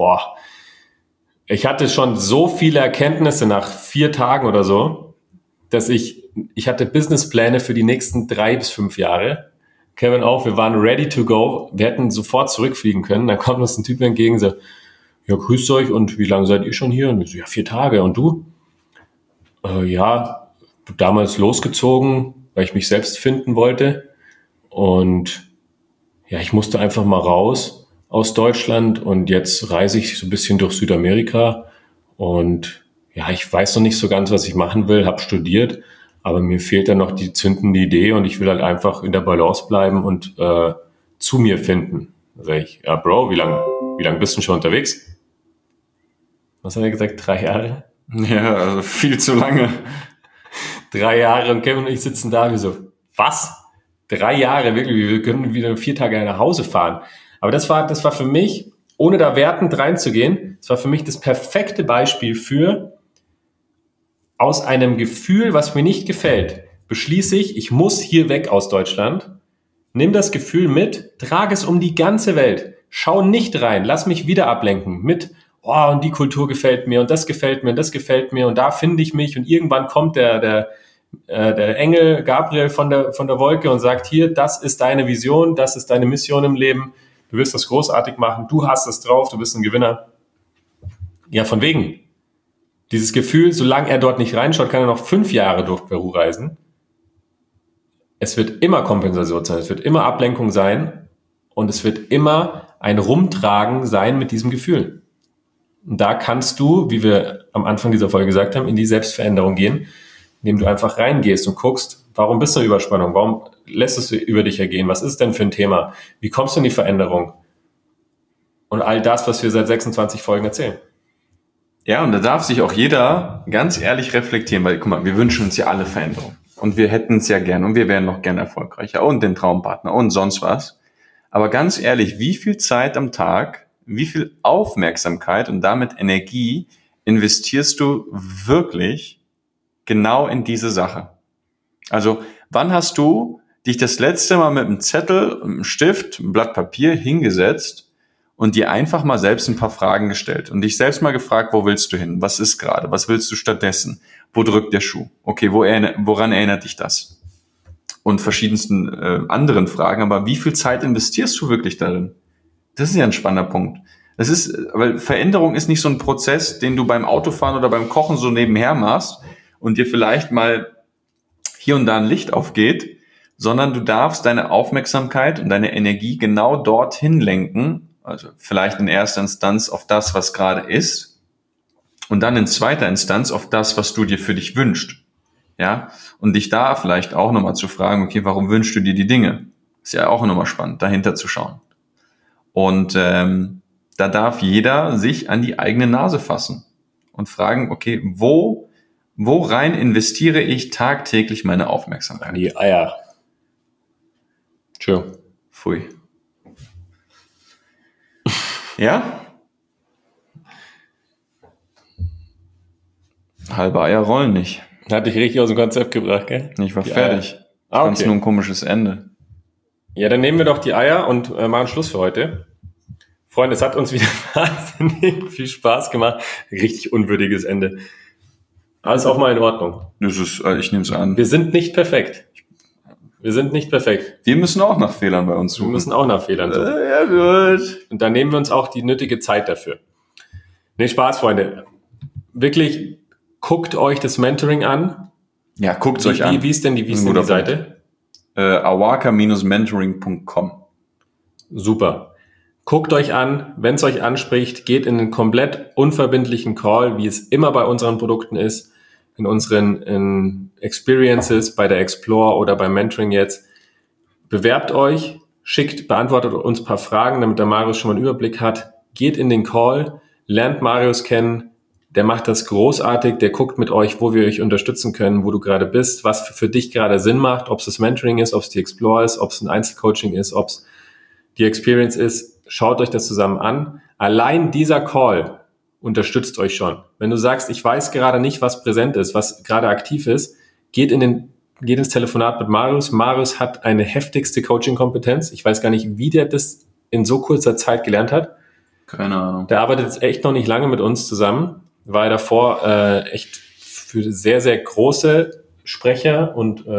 Speaker 1: ich hatte schon so viele Erkenntnisse nach 4 Tagen oder so, dass ich hatte Businesspläne für die nächsten 3 bis 5 Jahre. Kevin auch, wir waren ready to go, wir hätten sofort zurückfliegen können. Dann kommt uns ein Typ entgegen, so, ja, grüßt euch und wie lange seid ihr schon hier? Und ich so, ja, 4 Tage. Und du? Ja, damals losgezogen, weil ich mich selbst finden wollte. Und ja, ich musste einfach mal raus aus Deutschland und jetzt reise ich so ein bisschen durch Südamerika. Und ja, ich weiß noch nicht so ganz, was ich machen will, habe studiert, aber mir fehlt dann noch die zündende Idee und ich will halt einfach in der Balance bleiben und zu mir finden. Da sag ich, ja, Bro, wie lang bist du schon unterwegs? Was hat er gesagt? 3 Jahre?
Speaker 2: Ja, also viel zu lange.
Speaker 1: 3 Jahre und Kevin und ich sitzen da wie so, was? 3 Jahre, wirklich, wir können wieder 4 Tage nach Hause fahren. Aber das war für mich, ohne da wertend reinzugehen, das war für mich das perfekte Beispiel für, aus einem Gefühl, was mir nicht gefällt, beschließe ich muss hier weg aus Deutschland, nimm das Gefühl mit, trage es um die ganze Welt, schau nicht rein, lass mich wieder ablenken mit, und die Kultur gefällt mir und das gefällt mir und das gefällt mir und da finde ich mich und irgendwann kommt der Engel Gabriel von der Wolke und sagt, hier, das ist deine Vision, das ist deine Mission im Leben, du wirst das großartig machen, du hast es drauf, du bist ein Gewinner. Ja, von wegen. Dieses Gefühl, solange er dort nicht reinschaut, kann er noch 5 Jahre durch Peru reisen. Es wird immer Kompensation sein, es wird immer Ablenkung sein und es wird immer ein Rumtragen sein mit diesem Gefühl. Und da kannst du, wie wir am Anfang dieser Folge gesagt haben, in die Selbstveränderung gehen, indem du einfach reingehst und guckst, warum bist du in Überspannung? Warum lässt es über dich ergehen? Was ist denn für ein Thema? Wie kommst du in die Veränderung? Und all das, was wir seit 26 Folgen erzählen.
Speaker 2: Ja, und da darf sich auch jeder ganz ehrlich reflektieren, weil, guck mal, wir wünschen uns ja alle Veränderung. Und wir hätten es ja gern und wir wären noch gern erfolgreicher und den Traumpartner und sonst was. Aber ganz ehrlich, wie viel Zeit am Tag, wie viel Aufmerksamkeit und damit Energie investierst du wirklich genau in diese Sache? Also, wann hast du dich das letzte Mal mit einem Zettel, einem Stift, einem Blatt Papier hingesetzt und dir einfach mal selbst ein paar Fragen gestellt und dich selbst mal gefragt, wo willst du hin? Was ist gerade? Was willst du stattdessen? Wo drückt der Schuh? Okay, woran erinnert dich das? Und verschiedensten anderen Fragen. Aber wie viel Zeit investierst du wirklich darin? Das ist ja ein spannender Punkt. Weil Veränderung ist nicht so ein Prozess, den du beim Autofahren oder beim Kochen so nebenher machst und dir vielleicht mal hier und da ein Licht aufgeht, sondern du darfst deine Aufmerksamkeit und deine Energie genau dorthin lenken, also vielleicht in erster Instanz auf das, was gerade ist, und dann in zweiter Instanz auf das, was du dir für dich wünschst. Ja, und dich da vielleicht auch nochmal zu fragen, okay, warum wünschst du dir die Dinge? Ist ja auch nochmal spannend, dahinter zu schauen. Und da darf jeder sich an die eigene Nase fassen und fragen, okay, wo rein investiere ich tagtäglich meine Aufmerksamkeit?
Speaker 1: Die Eier. Tschö.
Speaker 2: Pfui. Ja? Halbe Eier rollen nicht.
Speaker 1: Hat dich richtig aus dem Konzept gebracht, gell?
Speaker 2: Ich war
Speaker 1: Die
Speaker 2: fertig.
Speaker 1: Eier.
Speaker 2: Ich fand's nur ein komisches Ende.
Speaker 1: Ja, dann nehmen wir doch die Eier und machen Schluss für heute. Freunde, es hat uns wieder wahnsinnig viel Spaß gemacht. Richtig unwürdiges Ende. Alles auch mal in Ordnung.
Speaker 2: Ich nehme es an.
Speaker 1: Wir sind nicht perfekt.
Speaker 2: Wir müssen auch nach Fehlern bei uns suchen.
Speaker 1: Wir müssen auch nach Fehlern suchen.
Speaker 2: Ja, gut.
Speaker 1: Und dann nehmen wir uns auch die nötige Zeit dafür. Nee, Spaß, Freunde. Wirklich, guckt euch das Mentoring an.
Speaker 2: Ja, guckt es euch an.
Speaker 1: Wie ist denn die Seite?
Speaker 2: awaka-mentoring.com.
Speaker 1: Super. Guckt euch an, wenn es euch anspricht, geht in einen komplett unverbindlichen Call, wie es immer bei unseren Produkten ist, in unseren Experiences, bei der Explore oder beim Mentoring jetzt. bewerbt euch, beantwortet uns ein paar Fragen, damit der Marius schon mal einen Überblick hat. Geht in den Call, lernt Marius kennen. Der macht das großartig, der guckt mit euch, wo wir euch unterstützen können, wo du gerade bist, was für dich gerade Sinn macht, ob es das Mentoring ist, ob es die Explore ist, ob es ein Einzelcoaching ist, ob es die Experience ist. Schaut euch das zusammen an. Allein dieser Call unterstützt euch schon. Wenn du sagst, ich weiß gerade nicht, was präsent ist, was gerade aktiv ist, geht ins Telefonat mit Marius. Marius hat eine heftigste Coaching-Kompetenz. Ich weiß gar nicht, wie der das in so kurzer Zeit gelernt hat.
Speaker 2: Keine Ahnung.
Speaker 1: Der arbeitet jetzt echt noch nicht lange mit uns zusammen. War er davor echt für sehr, sehr große Speaker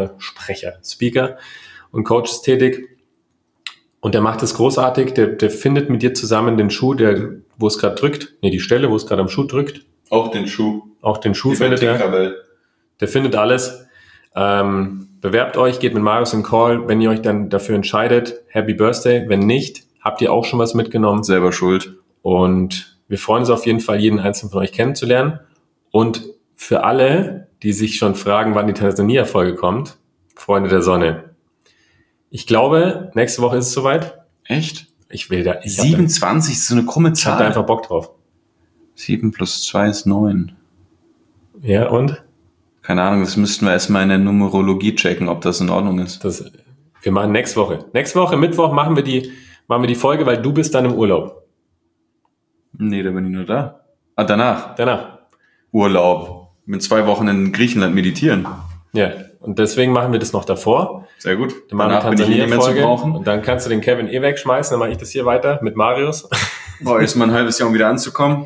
Speaker 1: und Coaches tätig. Und der macht es großartig. Der findet mit dir zusammen den Schuh, wo es gerade drückt. Die Stelle, wo es gerade am Schuh drückt.
Speaker 2: Auch den Schuh.
Speaker 1: Findet er. Der findet alles. Bewerbt euch, geht mit Marius in Call. Wenn ihr euch dann dafür entscheidet, Happy Birthday. Wenn nicht, habt ihr auch schon was mitgenommen.
Speaker 2: Selber schuld.
Speaker 1: Und wir freuen uns auf jeden Fall, jeden einzelnen von euch kennenzulernen. Und für alle, die sich schon fragen, wann die Tansania-Folge kommt, Freunde der Sonne. Ich glaube, nächste Woche ist es soweit.
Speaker 2: Echt?
Speaker 1: 27
Speaker 2: ist so eine krumme Zahl.
Speaker 1: Ich hab da einfach Bock drauf.
Speaker 2: 7 plus 2 ist 9.
Speaker 1: Ja, und?
Speaker 2: Keine Ahnung, das müssten wir erstmal in der Numerologie checken, ob das in Ordnung ist.
Speaker 1: Wir machen nächste Woche. Nächste Woche, Mittwoch, machen wir die Folge, weil du bist dann im Urlaub.
Speaker 2: Nee, da bin ich nur da. Danach.
Speaker 1: Danach.
Speaker 2: Urlaub. Mit 2 Wochen in Griechenland meditieren.
Speaker 1: Ja, und deswegen machen wir das noch davor.
Speaker 2: Sehr gut.
Speaker 1: Dann machen wir Tansania-Folge. Und dann kannst du den Kevin wegschmeißen, dann mache ich das hier weiter mit Marius.
Speaker 2: Boah, ist mal ein halbes Jahr, um wieder anzukommen.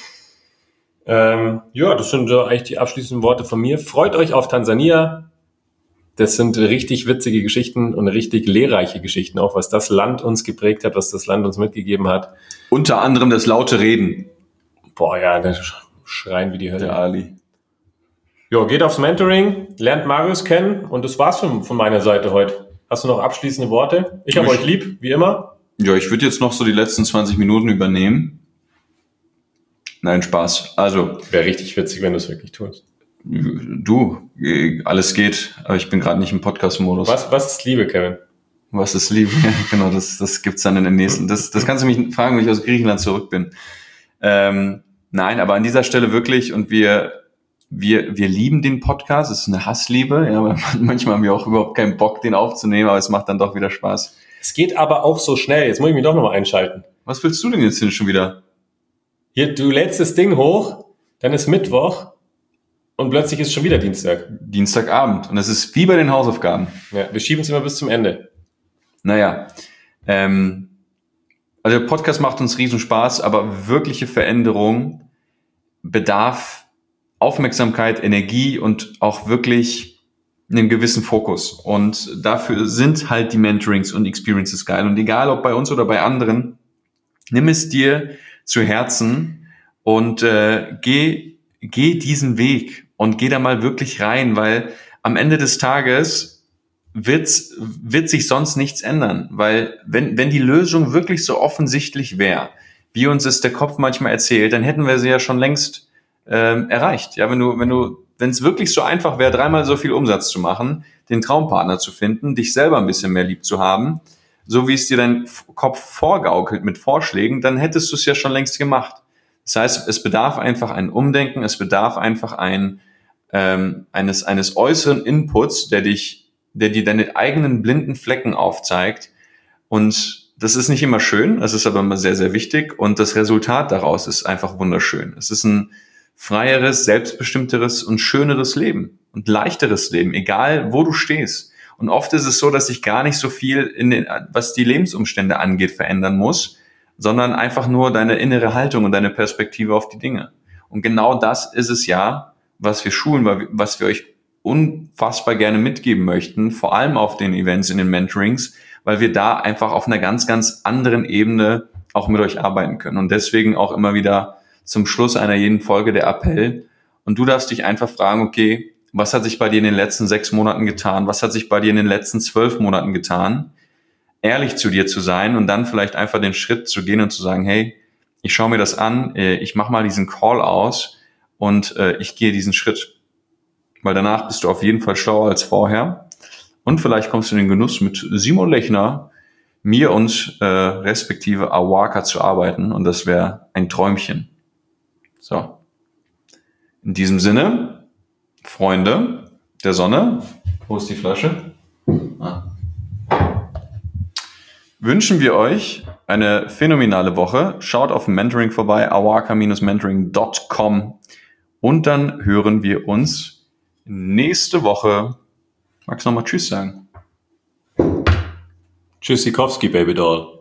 Speaker 1: Das sind so eigentlich die abschließenden Worte von mir. Freut euch auf Tansania. Das sind richtig witzige Geschichten und richtig lehrreiche Geschichten, auch was das Land uns geprägt hat, was das Land uns mitgegeben hat.
Speaker 2: Unter anderem das laute Reden.
Speaker 1: Boah, ja, das schreien wie die Hölle.
Speaker 2: Der Ali.
Speaker 1: Jo, geht aufs Mentoring, lernt Marius kennen und das war's von meiner Seite heute. Hast du noch abschließende Worte? Ich habe euch lieb, wie immer.
Speaker 2: Ja, ich würde jetzt noch so die letzten 20 Minuten übernehmen. Nein, Spaß. Also.
Speaker 1: Wäre richtig witzig, wenn du es wirklich tust.
Speaker 2: Du, alles geht, aber ich bin gerade nicht im Podcast-Modus.
Speaker 1: Was ist Liebe, Kevin?
Speaker 2: Was ist Liebe? Ja, genau, das gibt's dann in den nächsten. Das kannst du mich fragen, wenn ich aus Griechenland zurück bin. Nein, aber an dieser Stelle wirklich, und wir lieben den Podcast, es ist eine Hassliebe, ja, manchmal haben wir auch überhaupt keinen Bock, den aufzunehmen, aber es macht dann doch wieder Spaß.
Speaker 1: Es geht aber auch so schnell, jetzt muss ich mich doch nochmal einschalten.
Speaker 2: Was willst du denn jetzt hin schon wieder?
Speaker 1: Hier, du lädst das Ding hoch, dann ist Mittwoch und plötzlich ist schon wieder Dienstag.
Speaker 2: Dienstagabend und es ist wie bei den Hausaufgaben.
Speaker 1: Ja, wir schieben es immer bis zum Ende.
Speaker 2: Naja, also der Podcast macht uns riesen Spaß, aber wirkliche Veränderung bedarf Aufmerksamkeit, Energie und auch wirklich einen gewissen Fokus. Und dafür sind halt die Mentorings und Experiences geil. Und egal, ob bei uns oder bei anderen, nimm es dir zu Herzen und geh diesen Weg und geh da mal wirklich rein, weil am Ende des Tages wird sich sonst nichts ändern. Weil wenn die Lösung wirklich so offensichtlich wäre, wie uns es der Kopf manchmal erzählt, dann hätten wir sie ja schon längst erreicht. Ja, wenn es wirklich so einfach wäre, 3-mal so viel Umsatz zu machen, den Traumpartner zu finden, dich selber ein bisschen mehr lieb zu haben, so wie es dir dein Kopf vorgaukelt mit Vorschlägen, dann hättest du es ja schon längst gemacht. Das heißt, es bedarf einfach ein Umdenken, es bedarf einfach eines äußeren Inputs, der dir deine eigenen blinden Flecken aufzeigt. Und das ist nicht immer schön, es ist aber immer sehr, sehr wichtig. Und das Resultat daraus ist einfach wunderschön. Es ist ein freieres, selbstbestimmteres und schöneres Leben und leichteres Leben, egal wo du stehst. Und oft ist es so, dass sich gar nicht so viel was die Lebensumstände angeht, verändern muss, sondern einfach nur deine innere Haltung und deine Perspektive auf die Dinge. Und genau das ist es ja, was wir schulen, was wir euch unfassbar gerne mitgeben möchten, vor allem auf den Events, in den Mentorings, weil wir da einfach auf einer ganz, ganz anderen Ebene auch mit euch arbeiten können. Und deswegen auch immer wieder zum Schluss einer jeden Folge der Appell. Und du darfst dich einfach fragen, okay, was hat sich bei dir in den letzten 6 Monaten getan? Was hat sich bei dir in den letzten 12 Monaten getan? Ehrlich zu dir zu sein und dann vielleicht einfach den Schritt zu gehen und zu sagen, hey, ich schaue mir das an, ich mache mal diesen Call aus und ich gehe diesen Schritt. Weil danach bist du auf jeden Fall schlauer als vorher. Und vielleicht kommst du in den Genuss, mit Simon Lechner, mir und respektive Awaka zu arbeiten. Und das wäre ein Träumchen. So. In diesem Sinne, Freunde der Sonne, wo ist die Flasche? Wünschen wir euch eine phänomenale Woche. Schaut auf Mentoring vorbei, awaka-mentoring.com. Und dann hören wir uns nächste Woche. Magst du nochmal Tschüss sagen?
Speaker 1: Tschüssikowski, Baby Doll.